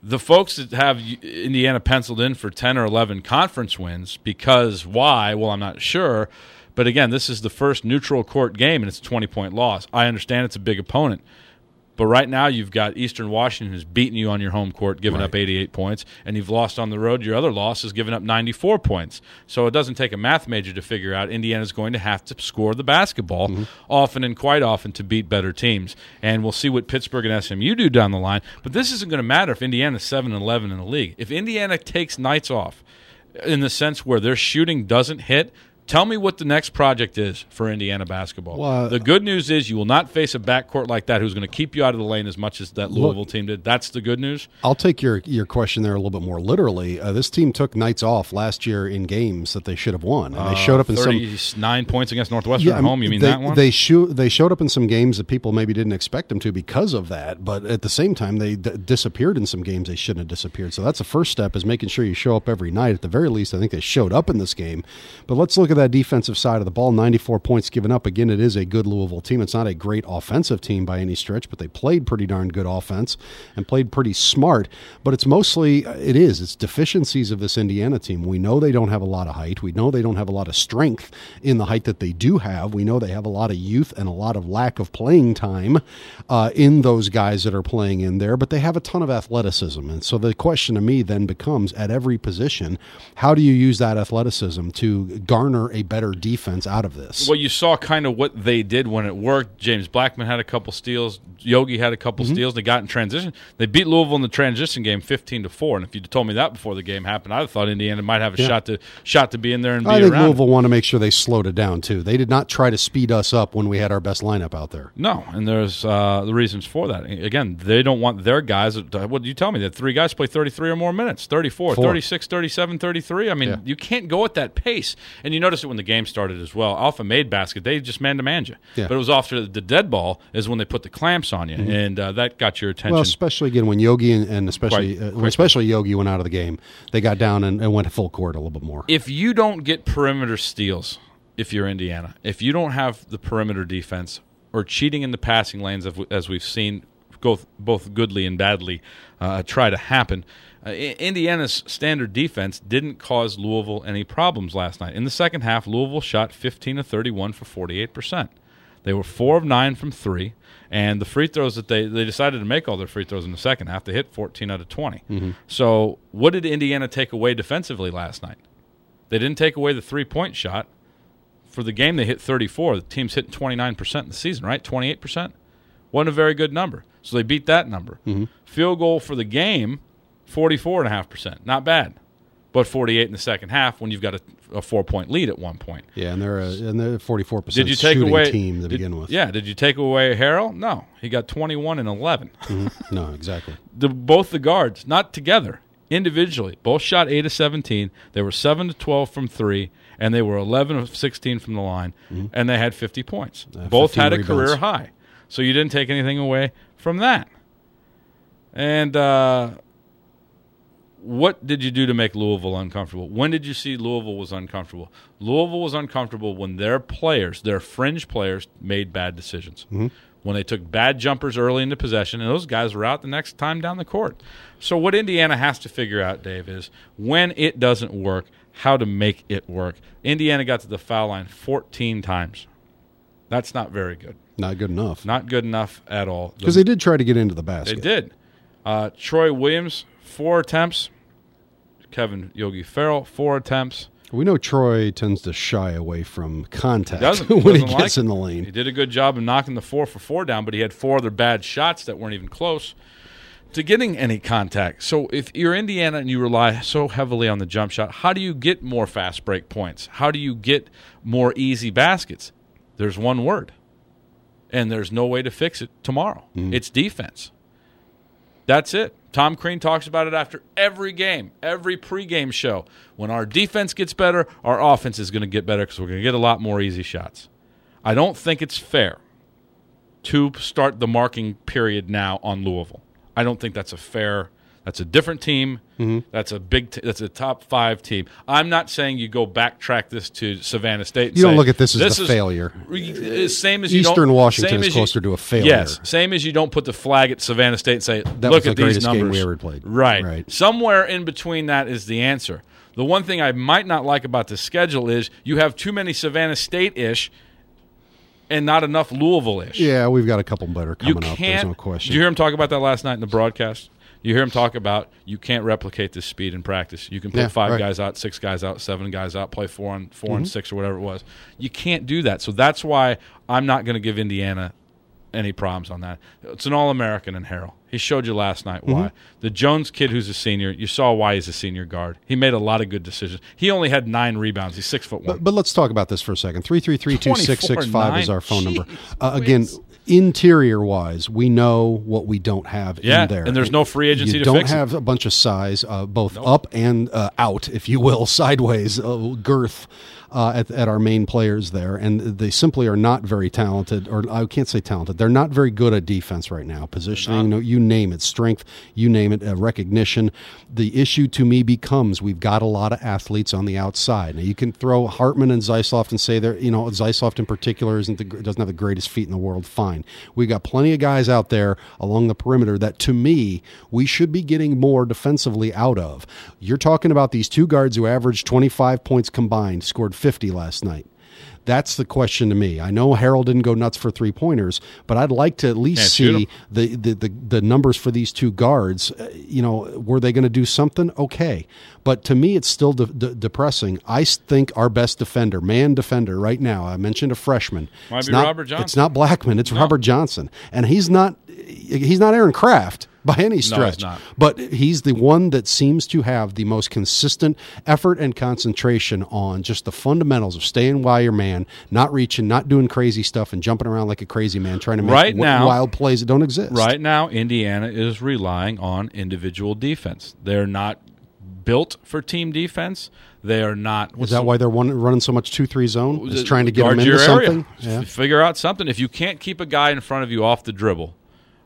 Speaker 2: the folks that have Indiana penciled in for ten or eleven conference wins, because why? Well, I'm not sure. But again, this is the first neutral court game, and it's a twenty-point loss. I understand it's a big opponent. But right now you've got Eastern Washington who's beating you on your home court, giving right. up eighty-eight points, and you've lost on the road. Your other loss is giving up ninety-four points. So it doesn't take a math major to figure out Indiana's going to have to score the basketball mm-hmm. often and quite often to beat better teams. And we'll see what Pittsburgh and S M U do down the line. But this isn't going to matter if Indiana's seven and eleven in the league. If Indiana takes nights off in the sense where their shooting doesn't hit, tell me what the next project is for Indiana basketball. Well, the good news is you will not face a backcourt like that who's going to keep you out of the lane as much as that Louisville look, team did. That's the good news.
Speaker 1: I'll take your, your question there a little bit more literally. Uh, this team took nights off last year in games that they should have won. And they showed up in
Speaker 2: thirty-nine
Speaker 1: some
Speaker 2: nine points against Northwestern yeah, at home. You mean
Speaker 1: they,
Speaker 2: that one?
Speaker 1: They, show, they showed up in some games that people maybe didn't expect them to because of that. But at the same time, they d- disappeared in some games they shouldn't have disappeared. So that's the first step, is making sure you show up every night. At the very least, I think they showed up in this game. But let's look at that defensive side of the ball. ninety-four points given up. Again, it is a good Louisville team. It's not a great offensive team by any stretch, but they played pretty darn good offense and played pretty smart. But it's mostly, it is, it's deficiencies of this Indiana team. We know they don't have a lot of height. We know they don't have a lot of strength in the height that they do have. We know they have a lot of youth and a lot of lack of playing time uh, in those guys that are playing in there, but they have a ton of athleticism. And so the question to me then becomes, at every position, how do you use that athleticism to garner a better defense out of this?
Speaker 2: Well, you saw kind of what they did when it worked. James Blackman had a couple steals. Yogi had a couple mm-hmm. steals. They got in transition. They beat Louisville in the transition game fifteen to four. And if you'd told me that before the game happened, I'd have thought Indiana might have a yeah. shot to shot to be in there and be
Speaker 1: I think
Speaker 2: around.
Speaker 1: Louisville want to make sure they slowed it down, too. They did not try to speed us up when we had our best lineup out there.
Speaker 2: No, and there's uh, the reasons for that. Again, they don't want their guys. What did you tell me? That three guys play thirty-three or more minutes, thirty-four, Four. thirty-six, thirty-seven, thirty-three. I mean, yeah. you can't go at that pace. And you noticed it when the game started as well. Alpha made basket. They just man-to-man you.
Speaker 1: Yeah.
Speaker 2: But it was after the dead ball is when they put the clamps on you, mm-hmm. and uh, that got your attention.
Speaker 1: Well, especially, again, when Yogi and, and especially quite, uh, when especially Yogi went out of the game, they got down and, and went full court a little bit more.
Speaker 2: If you don't get perimeter steals, if you're Indiana, if you don't have the perimeter defense or cheating in the passing lanes, as we've seen both, both goodly and badly uh, try to happen, Uh, Indiana's standard defense didn't cause Louisville any problems last night. In the second half, Louisville shot fifteen of thirty-one for forty-eight percent. They were four of nine from three, and the free throws that they, they decided to make all their free throws in the second half. They hit fourteen out of twenty. Mm-hmm. So what did Indiana take away defensively last night? They didn't take away the three-point shot. For the game, they hit thirty-four. The team's hitting twenty-nine percent in the season, right? twenty-eight percent? Wasn't a very good number. So they beat that number. Mm-hmm. Field goal for the game, forty-four point five percent. Not bad. But forty-eight in the second half when you've got a, a four-point lead at one point.
Speaker 1: Yeah, and they're a, and they're a forty-four percent
Speaker 2: did you take
Speaker 1: shooting
Speaker 2: away,
Speaker 1: team to
Speaker 2: did,
Speaker 1: begin with.
Speaker 2: Yeah, did you take away Harrell? No. He got twenty-one and eleven.
Speaker 1: Mm-hmm. No, exactly.
Speaker 2: The, both the guards, not together, individually, both shot eight of seventeen. They were seven to twelve from three, and they were eleven of sixteen from the line, mm-hmm. and they had fifty points. Uh, both had a rebounds. Career high. So you didn't take anything away from that. And uh, what did you do to make Louisville uncomfortable? When did you see Louisville was uncomfortable? Louisville was uncomfortable when their players, their fringe players, made bad decisions. Mm-hmm. When they took bad jumpers early into possession, and those guys were out the next time down the court. So what Indiana has to figure out, Dave, is when it doesn't work, how to make it work. Indiana got to the foul line fourteen times. That's not very good.
Speaker 1: Not good enough.
Speaker 2: Not good enough at all.
Speaker 1: Because they did try to get into the basket.
Speaker 2: They did. Uh, Troy Williams, four attempts. Kevin Yogi Ferrell, four attempts.
Speaker 1: We know Troy tends to shy away from contact
Speaker 2: he doesn't,
Speaker 1: when
Speaker 2: he,
Speaker 1: doesn't he gets
Speaker 2: like
Speaker 1: in the lane.
Speaker 2: He did a good job of knocking the four for four down, but he had four other bad shots that weren't even close to getting any contact. So if you're Indiana and you rely so heavily on the jump shot, how do you get more fast break points? How do you get more easy baskets? There's one word, and there's no way to fix it tomorrow. Mm. It's defense. That's it. Tom Crean talks about it after every game, every pregame show. When our defense gets better, our offense is going to get better because we're going to get a lot more easy shots. I don't think it's fair to start the marking period now on Louisville. I don't think that's a fair That's a different team. Mm-hmm. That's a big. T- that's a top five team. I'm not saying you go backtrack this to Savannah State. And
Speaker 1: you
Speaker 2: say,
Speaker 1: don't look at this as
Speaker 2: this
Speaker 1: the
Speaker 2: is,
Speaker 1: failure.
Speaker 2: Same as you
Speaker 1: Eastern
Speaker 2: don't,
Speaker 1: Washington is
Speaker 2: as
Speaker 1: closer
Speaker 2: you,
Speaker 1: to a failure.
Speaker 2: Yes, same as you don't put the flag at Savannah State and say,
Speaker 1: that
Speaker 2: "Look
Speaker 1: was
Speaker 2: at
Speaker 1: the
Speaker 2: these
Speaker 1: greatest
Speaker 2: numbers."
Speaker 1: game we ever played.
Speaker 2: Right.
Speaker 1: right.
Speaker 2: Somewhere in between that is the answer. The one thing I might not like about the schedule is you have too many Savannah State-ish and not enough Louisville-ish.
Speaker 1: Yeah, we've got a couple better coming
Speaker 2: you
Speaker 1: up.
Speaker 2: Can't,
Speaker 1: There's no question.
Speaker 2: Did you hear him talk about that last night in the broadcast? You hear him talk about you can't replicate this speed in practice. You can put
Speaker 1: yeah,
Speaker 2: five
Speaker 1: right.
Speaker 2: guys out, six guys out, seven guys out, play four on four
Speaker 1: mm-hmm.
Speaker 2: and six or whatever it was. You can't do that. So that's why I'm not going to give Indiana any problems on that. It's an All-American in Harrell. He showed you last night why. Mm-hmm. The Jones kid who's a senior, you saw why he's a senior guard. He made a lot of good decisions. He only had nine rebounds. He's six foot one.
Speaker 1: But, but let's talk about this for a second. three three three, two six six five is our phone
Speaker 2: Jeez,
Speaker 1: number. Uh, again, interior-wise, we know what we don't have
Speaker 2: yeah,
Speaker 1: in there.
Speaker 2: and there's no free agency
Speaker 1: you
Speaker 2: to
Speaker 1: don't
Speaker 2: fix it.
Speaker 1: have a bunch of size, uh, both
Speaker 2: Nope.
Speaker 1: up and uh, out, if you will, sideways, uh, girth. Uh, at, at our main players there, and they simply are not very talented, or I can't say talented. They're not very good at defense right now. Positioning, no, you name it, strength, you name it, uh, recognition. The issue to me becomes we've got a lot of athletes on the outside. Now you can throw Hartman and Zeisloft and say they're, you know, Zeisloft in particular isn't the, doesn't have the greatest feet in the world. Fine, we got plenty of guys out there along the perimeter that to me we should be getting more defensively out of. You're talking about these two guards who averaged twenty-five points combined, scored fifty last night. That's the question to me. I know Harold didn't go nuts for three-pointers, but I'd like to at least
Speaker 2: Can't
Speaker 1: see the, the, the, the numbers for these two guards. Uh, you know, were they going to do something? Okay. But to me, it's still de- de- depressing. I think our best defender, man defender right now, I mentioned a freshman.
Speaker 2: Might
Speaker 1: it's
Speaker 2: be
Speaker 1: not,
Speaker 2: Robert Johnson.
Speaker 1: It's not Blackman. It's
Speaker 2: No.
Speaker 1: Robert Johnson. And he's not he's not Aaron Kraft by any stretch.
Speaker 2: No, he's not.
Speaker 1: But he's the one that seems to have the most consistent effort and concentration on just the fundamentals of staying while you're man, not reaching, not doing crazy stuff, and jumping around like a crazy man, trying to make
Speaker 2: Right
Speaker 1: w-
Speaker 2: now-
Speaker 1: wild plays that don't exist.
Speaker 2: Right now, Indiana is relying on individual defense. They're not built for team defense. They are not.
Speaker 1: Is that why they're one, running so much two three zone? Is trying to get
Speaker 2: guard
Speaker 1: them
Speaker 2: your
Speaker 1: into
Speaker 2: area.
Speaker 1: something? Yeah.
Speaker 2: F- Figure out something. If you can't keep a guy in front of you off the dribble,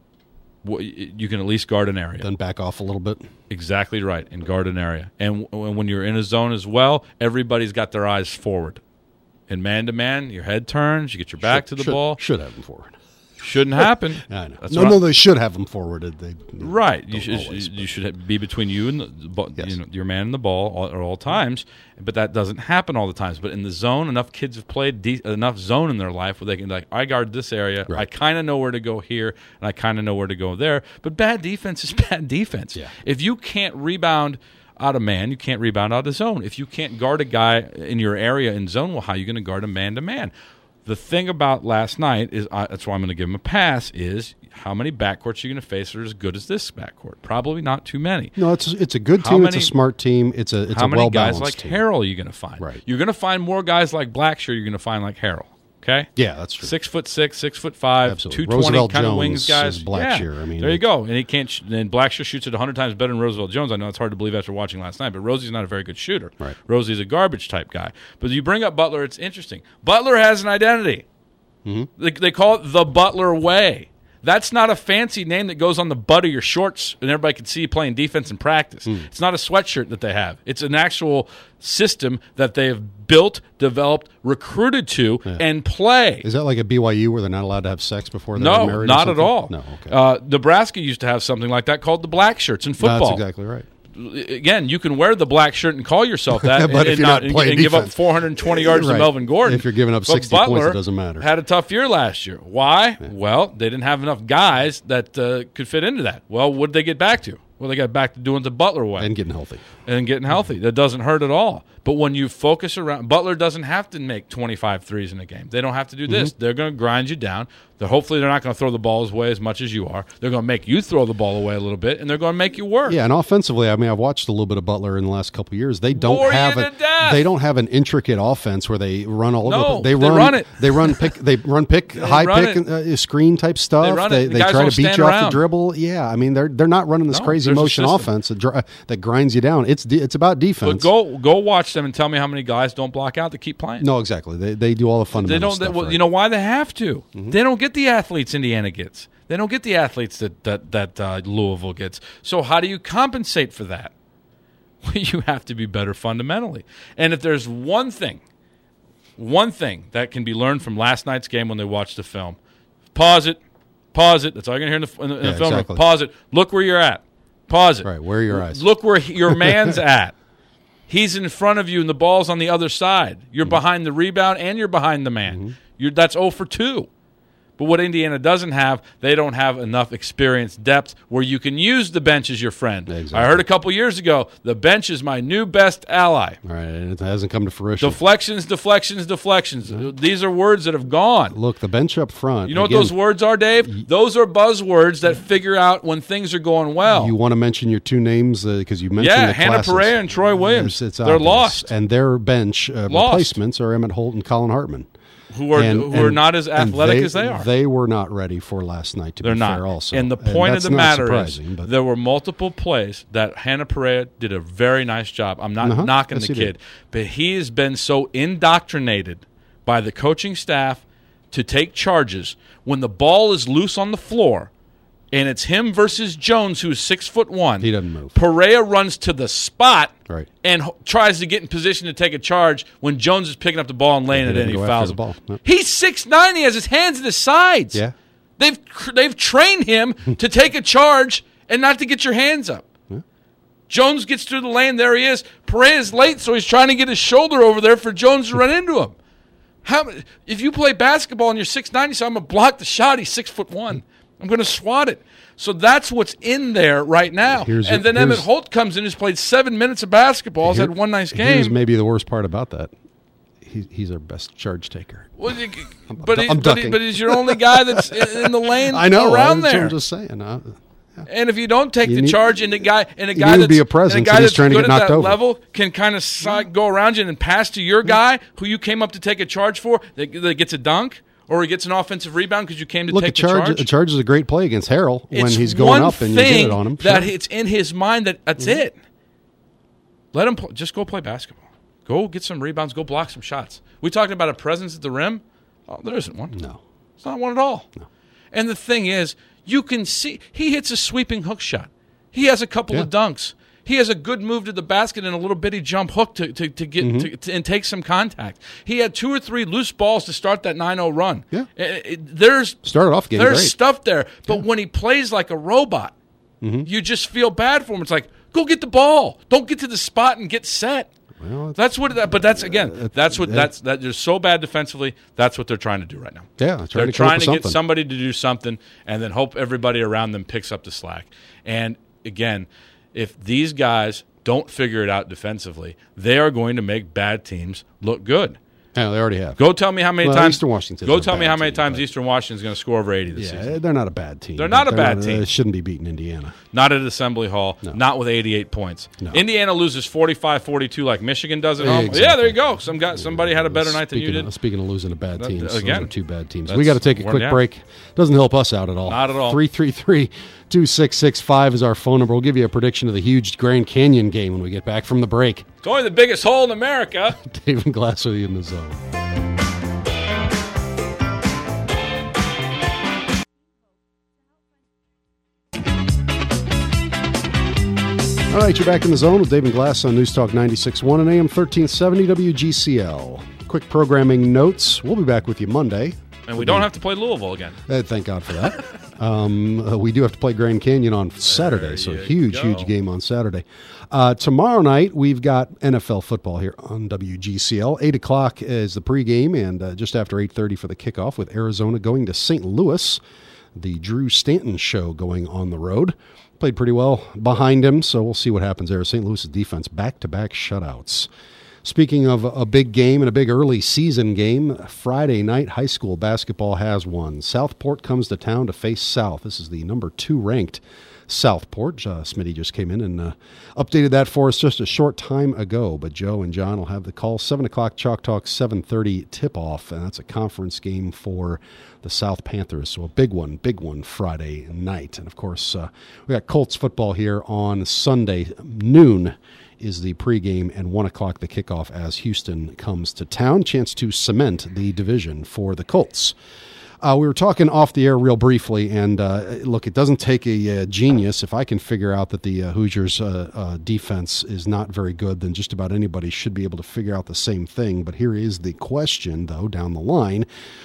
Speaker 2: wh- you can at least guard an area.
Speaker 1: Then back off a little bit.
Speaker 2: Exactly right, and guard an area. And w- when you're in a zone as well, everybody's got their eyes forward. In man-to-man, your head turns, you get your back
Speaker 1: Should-
Speaker 2: to the
Speaker 1: should,
Speaker 2: ball.
Speaker 1: Should have them forward.
Speaker 2: Shouldn't happen.
Speaker 1: I know.
Speaker 2: That's
Speaker 1: No,
Speaker 2: what
Speaker 1: no,
Speaker 2: I-
Speaker 1: they should have them forwarded. They
Speaker 2: Right. You
Speaker 1: don't
Speaker 2: should
Speaker 1: always,
Speaker 2: you should be between you and the, the ball,
Speaker 1: Yes.
Speaker 2: you know, your man and the ball all, at all times, but that doesn't happen all the times. But in the zone, enough kids have played de- enough zone in their life where they can be like, I guard this area,
Speaker 1: Right.
Speaker 2: I kind of know where to go here, and I kind of know where to go there. But bad defense is bad defense.
Speaker 1: Yeah.
Speaker 2: If you can't rebound out of man, you can't rebound out of zone. If you can't guard a guy in your area in zone, well, how are you going to guard a man to man? The thing about last night is uh, that's why I'm going to give him a pass. Is how many backcourts you're going to face are as good as this backcourt? Probably not too many.
Speaker 1: No, it's it's a good
Speaker 2: How
Speaker 1: team.
Speaker 2: many-
Speaker 1: it's a smart team. It's a it's
Speaker 2: How
Speaker 1: a
Speaker 2: many
Speaker 1: well
Speaker 2: guys
Speaker 1: balanced
Speaker 2: like
Speaker 1: team.
Speaker 2: Harrell are you going to find?
Speaker 1: Right.
Speaker 2: You're going to find more guys like Blackshear. You're going to find like Harrell. Okay.
Speaker 1: Yeah, that's true.
Speaker 2: Six foot six, six foot five,
Speaker 1: Absolutely.
Speaker 2: two twenty
Speaker 1: Roosevelt
Speaker 2: kind of
Speaker 1: Jones
Speaker 2: wings guys.
Speaker 1: is Blackshear.
Speaker 2: Yeah.
Speaker 1: I mean,
Speaker 2: there you
Speaker 1: it's-
Speaker 2: go. And he can't. Sh- and Blackshear shoots it a hundred times better than Roosevelt Jones. I know it's hard to believe after watching last night, but Rosie's not a very good shooter.
Speaker 1: Right.
Speaker 2: Rosie's a garbage type guy. But you bring up Butler, it's interesting. Butler has an identity.
Speaker 1: Mm-hmm.
Speaker 2: They, they call it the Butler way. That's not a fancy name that goes on the butt of your shorts and everybody can see you playing defense in practice.
Speaker 1: Mm.
Speaker 2: It's not a sweatshirt that they have. It's an actual system that they have built, developed, recruited to,
Speaker 1: Yeah.
Speaker 2: and play.
Speaker 1: Is that like a B Y U where they're not allowed to have sex before they're
Speaker 2: No,
Speaker 1: married? or
Speaker 2: not at
Speaker 1: something?
Speaker 2: all.
Speaker 1: No, okay.
Speaker 2: Uh, Nebraska used to have something like that called the black shirts in football.
Speaker 1: That's exactly right.
Speaker 2: Again, you can wear the black shirt and call yourself that,
Speaker 1: But
Speaker 2: and,
Speaker 1: if
Speaker 2: and
Speaker 1: you're not
Speaker 2: and-
Speaker 1: playing
Speaker 2: and give up
Speaker 1: defense.
Speaker 2: four hundred twenty yards
Speaker 1: Right.
Speaker 2: to Melvin Gordon.
Speaker 1: If you're giving up
Speaker 2: But
Speaker 1: sixty points,
Speaker 2: Butler
Speaker 1: it doesn't matter.
Speaker 2: Had a tough year last year. Why? Well, they didn't have enough guys that uh, could fit into that. Well, what did they get back to? Well, they got back to doing it the Butler way
Speaker 1: And getting healthy.
Speaker 2: and getting healthy. That doesn't hurt at all. But when you focus around, Butler doesn't have to make twenty-five threes in a game. They don't have to do this.
Speaker 1: Mm-hmm.
Speaker 2: They're going to grind you down. They're, hopefully, they're not going to throw the balls away as much as you are. They're going to make you throw the ball away a little bit, and they're going to make you work.
Speaker 1: Yeah, and offensively, I mean, I've watched a little bit of Butler in the last couple of years. They don't
Speaker 2: Bore
Speaker 1: have
Speaker 2: you
Speaker 1: a
Speaker 2: to death.
Speaker 1: they don't have an intricate offense where they run all
Speaker 2: No,
Speaker 1: over. They
Speaker 2: they
Speaker 1: run,
Speaker 2: run it.
Speaker 1: They run pick. They run pick high
Speaker 2: run
Speaker 1: pick
Speaker 2: it.
Speaker 1: uh, screen type stuff.
Speaker 2: They run
Speaker 1: They,
Speaker 2: it. The
Speaker 1: they
Speaker 2: guys
Speaker 1: try
Speaker 2: don't
Speaker 1: to beat
Speaker 2: stand
Speaker 1: you off
Speaker 2: around.
Speaker 1: the dribble. Yeah, I mean they're they're not running this
Speaker 2: No,
Speaker 1: crazy
Speaker 2: there's a
Speaker 1: motion
Speaker 2: system.
Speaker 1: offense that, dri- that grinds you down. It's de- it's about
Speaker 2: But
Speaker 1: defense.
Speaker 2: go go watch them and tell me how many guys don't block out to keep playing.
Speaker 1: No, exactly. They they do all the
Speaker 2: They
Speaker 1: fundamental
Speaker 2: don't. They,
Speaker 1: stuff.
Speaker 2: well,
Speaker 1: right.
Speaker 2: You know why they have to? They don't get the athletes Indiana gets. They don't get the athletes that that, that uh, Louisville gets. So how do you compensate for that? Well, you have to be better fundamentally. And if there's one thing, one thing that can be learned from last night's game when they watched the film, pause it, pause it. That's all you're going to hear in the, in the, in
Speaker 1: yeah,
Speaker 2: the film.
Speaker 1: Exactly.
Speaker 2: Pause it. Look where you're at. Pause it.
Speaker 1: Right, where are your eyes?
Speaker 2: Look where he, your man's at. He's in front of you, and the ball's on the other side. You're mm-hmm. behind the rebound, and you're behind the man. Mm-hmm. You're, that's zero for two. But what Indiana doesn't have, they don't have enough experience depth where you can use the bench as your friend.
Speaker 1: Exactly.
Speaker 2: I heard a couple years ago, the bench is my new best ally.
Speaker 1: All right, and it hasn't come to fruition.
Speaker 2: Deflections, deflections, deflections. Mm-hmm. These are words that have gone.
Speaker 1: Look, the bench up front.
Speaker 2: You know
Speaker 1: again,
Speaker 2: what those words are, Dave? Y- those are buzzwords that figure out when things are going well.
Speaker 1: You want to mention your two names because uh, you mentioned
Speaker 2: yeah,
Speaker 1: the
Speaker 2: Hannah
Speaker 1: classes.
Speaker 2: Perea and Troy Williams.
Speaker 1: It's, it's
Speaker 2: They're
Speaker 1: obvious.
Speaker 2: lost.
Speaker 1: And their bench uh, replacements are Emmett Holt and Colin Hartman.
Speaker 2: Who are
Speaker 1: and,
Speaker 2: who
Speaker 1: and,
Speaker 2: are not as athletic
Speaker 1: they,
Speaker 2: as they are.
Speaker 1: They were not ready for last night, to
Speaker 2: They're
Speaker 1: be
Speaker 2: not.
Speaker 1: fair also.
Speaker 2: And the point
Speaker 1: and
Speaker 2: of the matter is
Speaker 1: but.
Speaker 2: there were multiple plays that Hannah Perea did a very nice job. I'm not
Speaker 1: uh-huh.
Speaker 2: knocking
Speaker 1: yes,
Speaker 2: the kid, did. But he has been so indoctrinated by the coaching staff to take charges when the ball is loose on the floor and it's him versus Jones, who's six foot one.
Speaker 1: He doesn't move.
Speaker 2: Perea runs to the spot
Speaker 1: right.
Speaker 2: and ho- tries to get in position to take a charge when Jones is picking up the ball and laying
Speaker 1: yeah,
Speaker 2: it in. He fouls
Speaker 1: the ball. No.
Speaker 2: He's six nine. He has his hands at his sides.
Speaker 1: Yeah.
Speaker 2: They've they've trained him to take a charge and not to get your hands up.
Speaker 1: Yeah.
Speaker 2: Jones gets through the lane. There he is. Perea's late, so he's trying to get his shoulder over there for Jones to run into him. How if you play basketball and you're six nine, you say I'm gonna block the shot. He's six foot one. I'm going to swat it. So that's what's in there right now.
Speaker 1: Here's
Speaker 2: and
Speaker 1: your,
Speaker 2: then Emmett Holt comes in, who's played seven minutes of basketball, has
Speaker 1: here,
Speaker 2: had one nice game.
Speaker 1: Here's maybe the worst part about that. He, he's our best charge taker.
Speaker 2: Well, you,
Speaker 1: I'm,
Speaker 2: but,
Speaker 1: I'm,
Speaker 2: he,
Speaker 1: I'm
Speaker 2: but, he, but he's your only guy that's in, in the lane
Speaker 1: I know,
Speaker 2: around
Speaker 1: I,
Speaker 2: there.
Speaker 1: I'm just saying. Uh, yeah.
Speaker 2: And if you don't take
Speaker 1: you
Speaker 2: the
Speaker 1: need,
Speaker 2: charge, and the guy and a
Speaker 1: you
Speaker 2: guy
Speaker 1: need
Speaker 2: that's
Speaker 1: to be a presence,
Speaker 2: and a guy
Speaker 1: and he's
Speaker 2: that's
Speaker 1: trying to
Speaker 2: good
Speaker 1: get
Speaker 2: at
Speaker 1: knocked
Speaker 2: that
Speaker 1: over.
Speaker 2: level can kind of side, go around you and pass to your guy who you came up to take a charge for that, that gets a dunk. Or he gets an offensive rebound because you came to
Speaker 1: Look,
Speaker 2: take
Speaker 1: a charge,
Speaker 2: the charge.
Speaker 1: A charge is a great play against Harrell when
Speaker 2: it's
Speaker 1: he's going up and you get it on him.
Speaker 2: That
Speaker 1: sure.
Speaker 2: it's in his mind that that's mm-hmm. it. Let him pl- just go play basketball. Go get some rebounds. Go block some shots. We talking about a presence at the rim? Oh, there isn't one.
Speaker 1: No,
Speaker 2: it's not one at all.
Speaker 1: No.
Speaker 2: And the thing is, you can see he hits a sweeping hook shot. He has a couple
Speaker 1: yeah.
Speaker 2: of dunks. He has a good move to the basket and a little bitty jump hook to, to, to get mm-hmm. to, to, and take some contact. He had two or three loose balls to start that nine oh run.
Speaker 1: Yeah,
Speaker 2: it, it, there's
Speaker 1: started off getting
Speaker 2: there's
Speaker 1: great.
Speaker 2: stuff there, but
Speaker 1: yeah.
Speaker 2: when he plays like a robot,
Speaker 1: mm-hmm.
Speaker 2: you just feel bad for him. It's like, go get the ball. Don't get to the spot and get set.
Speaker 1: Well,
Speaker 2: that's what. That, but that's again. That's what. That's that. They're so bad defensively. That's what they're trying to do right now.
Speaker 1: Yeah, trying
Speaker 2: they're
Speaker 1: to
Speaker 2: trying to
Speaker 1: something.
Speaker 2: get somebody to do something, and then hope everybody around them picks up the slack. And again, if these guys don't figure it out defensively, they are going to make bad teams look good.
Speaker 1: Yeah, they already have.
Speaker 2: Go tell me how many
Speaker 1: well,
Speaker 2: times
Speaker 1: Eastern Washington.
Speaker 2: Go tell me how many
Speaker 1: team,
Speaker 2: times
Speaker 1: but,
Speaker 2: Eastern Washington is going to score over eighty this
Speaker 1: yeah,
Speaker 2: season.
Speaker 1: They're not a bad team.
Speaker 2: They're not a bad
Speaker 1: not,
Speaker 2: team.
Speaker 1: They shouldn't be beating Indiana.
Speaker 2: Not at Assembly Hall. No. Not with eighty-eight points.
Speaker 1: No.
Speaker 2: Indiana loses forty-five forty-two like Michigan does at
Speaker 1: yeah,
Speaker 2: home.
Speaker 1: Exactly.
Speaker 2: Yeah, there you go. Some guy, somebody had a better night than
Speaker 1: speaking
Speaker 2: you did.
Speaker 1: Of, speaking of losing to bad teams, that, again, those are two bad teams. We got to take a quick
Speaker 2: yeah.
Speaker 1: break. Doesn't help us out at all.
Speaker 2: Not at all.
Speaker 1: three three three, two six six five is our phone number. We'll give you a prediction of the huge Grand Canyon game when we get back from the break.
Speaker 2: It's only the biggest hole in America.
Speaker 1: David Glass with you in the zone. All right, you're back in the zone with David Glass on News Talk ninety-six point one and A M thirteen seventy W G C L. Quick programming notes. We'll be back with you Monday.
Speaker 2: And we don't have to play Louisville again.
Speaker 1: Uh, thank God for that. um, uh, we do have to play Grand Canyon on Saturday, so huge, go. huge game on Saturday. Uh, tomorrow night, we've got N F L football here on W G C L. eight o'clock is the pregame, and uh, just after eight thirty for the kickoff with Arizona going to Saint Louis. The Drew Stanton show going on the road. Played pretty well behind him, so we'll see what happens there. Saint Louis' defense, back-to-back shutouts. Speaking of a big game and a big early season game, Friday night high school basketball has one. Southport comes to town to face South. This is the number two ranked Southport. Uh, Smitty just came in and uh, updated that for us just a short time ago. But Joe and John will have the call. seven o'clock Chalk Talk, seven thirty tip-off, and that's a conference game for the South Panthers. So a big one, big one Friday night. And, of course, uh, we got Colts football here on Sunday. Noon is the pregame, and one o'clock the kickoff as Houston comes to town. Chance to cement the division for the Colts. Uh, we were talking off the air real briefly, and uh, look, it doesn't take a, a genius. If I can figure out that the uh, Hoosiers' uh, uh, defense is not very good, then just about anybody should be able to figure out the same thing. But here is the question, though, down the line.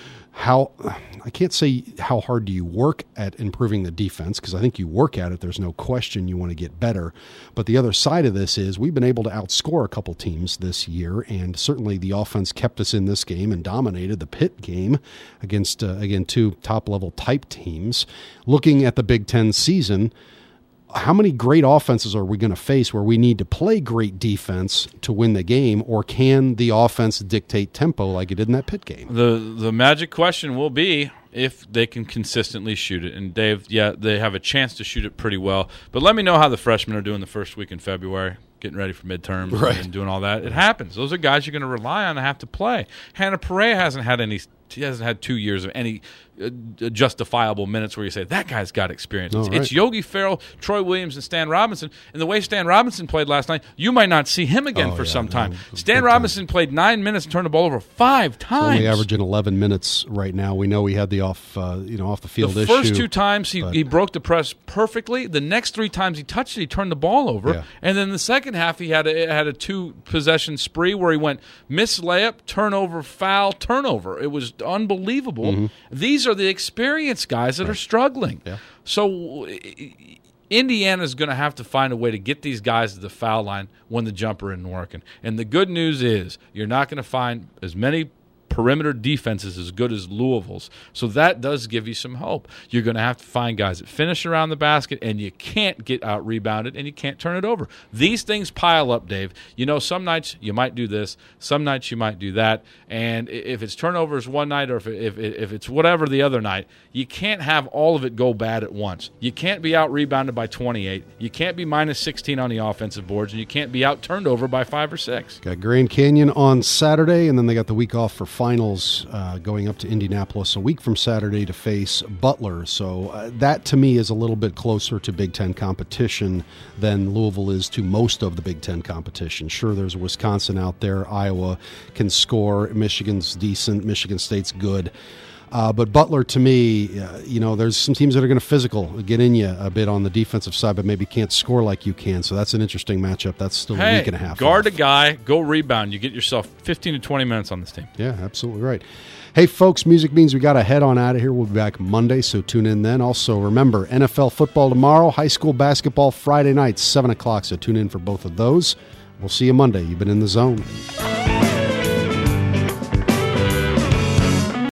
Speaker 1: How I can't say how hard do you work at improving the defense, because I think you work at it. There's no question you want to get better. But the other side of this is we've been able to outscore a couple teams this year, and certainly the offense kept us in this game and dominated the Pitt game against, uh, again, two top-level type teams. Looking at the Big Ten season, how many great offenses are we going to face where we need to play great defense to win the game, or can the offense dictate tempo like it did in that Pitt game?
Speaker 2: The the magic question will be if they can consistently shoot it. And, Dave, yeah, they have a chance to shoot it pretty well. But let me know how the freshmen are doing the first week in February, getting ready for midterms
Speaker 1: right.
Speaker 2: and doing all that. It happens. Those are guys you're going to rely on to have to play. Hannah Perea hasn't had any – he hasn't had two years of any uh, justifiable minutes where you say, that guy's got experience. It's,
Speaker 1: right.
Speaker 2: it's Yogi Ferrell, Troy Williams, and Stan Robinson. And the way Stan Robinson played last night, you might not see him again
Speaker 1: oh,
Speaker 2: for
Speaker 1: yeah,
Speaker 2: some time.
Speaker 1: no,
Speaker 2: Stan Robinson time. played nine minutes and turned the ball over five times.
Speaker 1: Only averaging eleven minutes right now. We know he had the off, uh, you know, off the field
Speaker 2: the
Speaker 1: issue.
Speaker 2: The first two times he,
Speaker 1: but...
Speaker 2: he broke the press perfectly. The next three times he touched it, he turned the ball over.
Speaker 1: Yeah.
Speaker 2: And then the second half, he had a, had a two possession spree where he went miss layup, turnover, foul, turnover. It was unbelievable. Mm-hmm. These are the experienced guys that right. are struggling.
Speaker 1: Yeah.
Speaker 2: So Indiana's going to have to find a way to get these guys to the foul line when the jumper isn't working. And the good news is you're not going to find as many perimeter defenses as good as Louisville's. So that does give you some hope. You're going to have to find guys that finish around the basket, and you can't get out-rebounded, and you can't turn it over. These things pile up, Dave. You know, some nights you might do this, some nights you might do that, and if it's turnovers one night or if, it, if, it, if it's whatever the other night, you can't have all of it go bad at once. You can't be out-rebounded by twenty-eight. You can't be minus sixteen on the offensive boards, and you can't be out-turned over by five or six.
Speaker 1: Got Grand Canyon on Saturday, and then they got the week off for finals uh, going up to Indianapolis a week from Saturday to face Butler. So uh, that, to me, is a little bit closer to Big Ten competition than Louisville is to most of the Big Ten competition. Sure, there's Wisconsin out there. Iowa can score. Michigan's decent. Michigan State's good. Uh, but Butler, to me, uh, you know, there's some teams that are going to physical, get in you a bit on the defensive side, but maybe can't score like you can. So that's an interesting matchup. That's still
Speaker 2: hey,
Speaker 1: a week and a half.
Speaker 2: Guard
Speaker 1: off.
Speaker 2: a guy, go rebound. You get yourself fifteen to twenty minutes on this team.
Speaker 1: Yeah, absolutely right. Hey, folks, music means we got to head on out of here. We'll be back Monday, so tune in then. Also, remember, N F L football tomorrow, high school basketball Friday night, seven o'clock, so tune in for both of those. We'll see you Monday. You've been in the zone.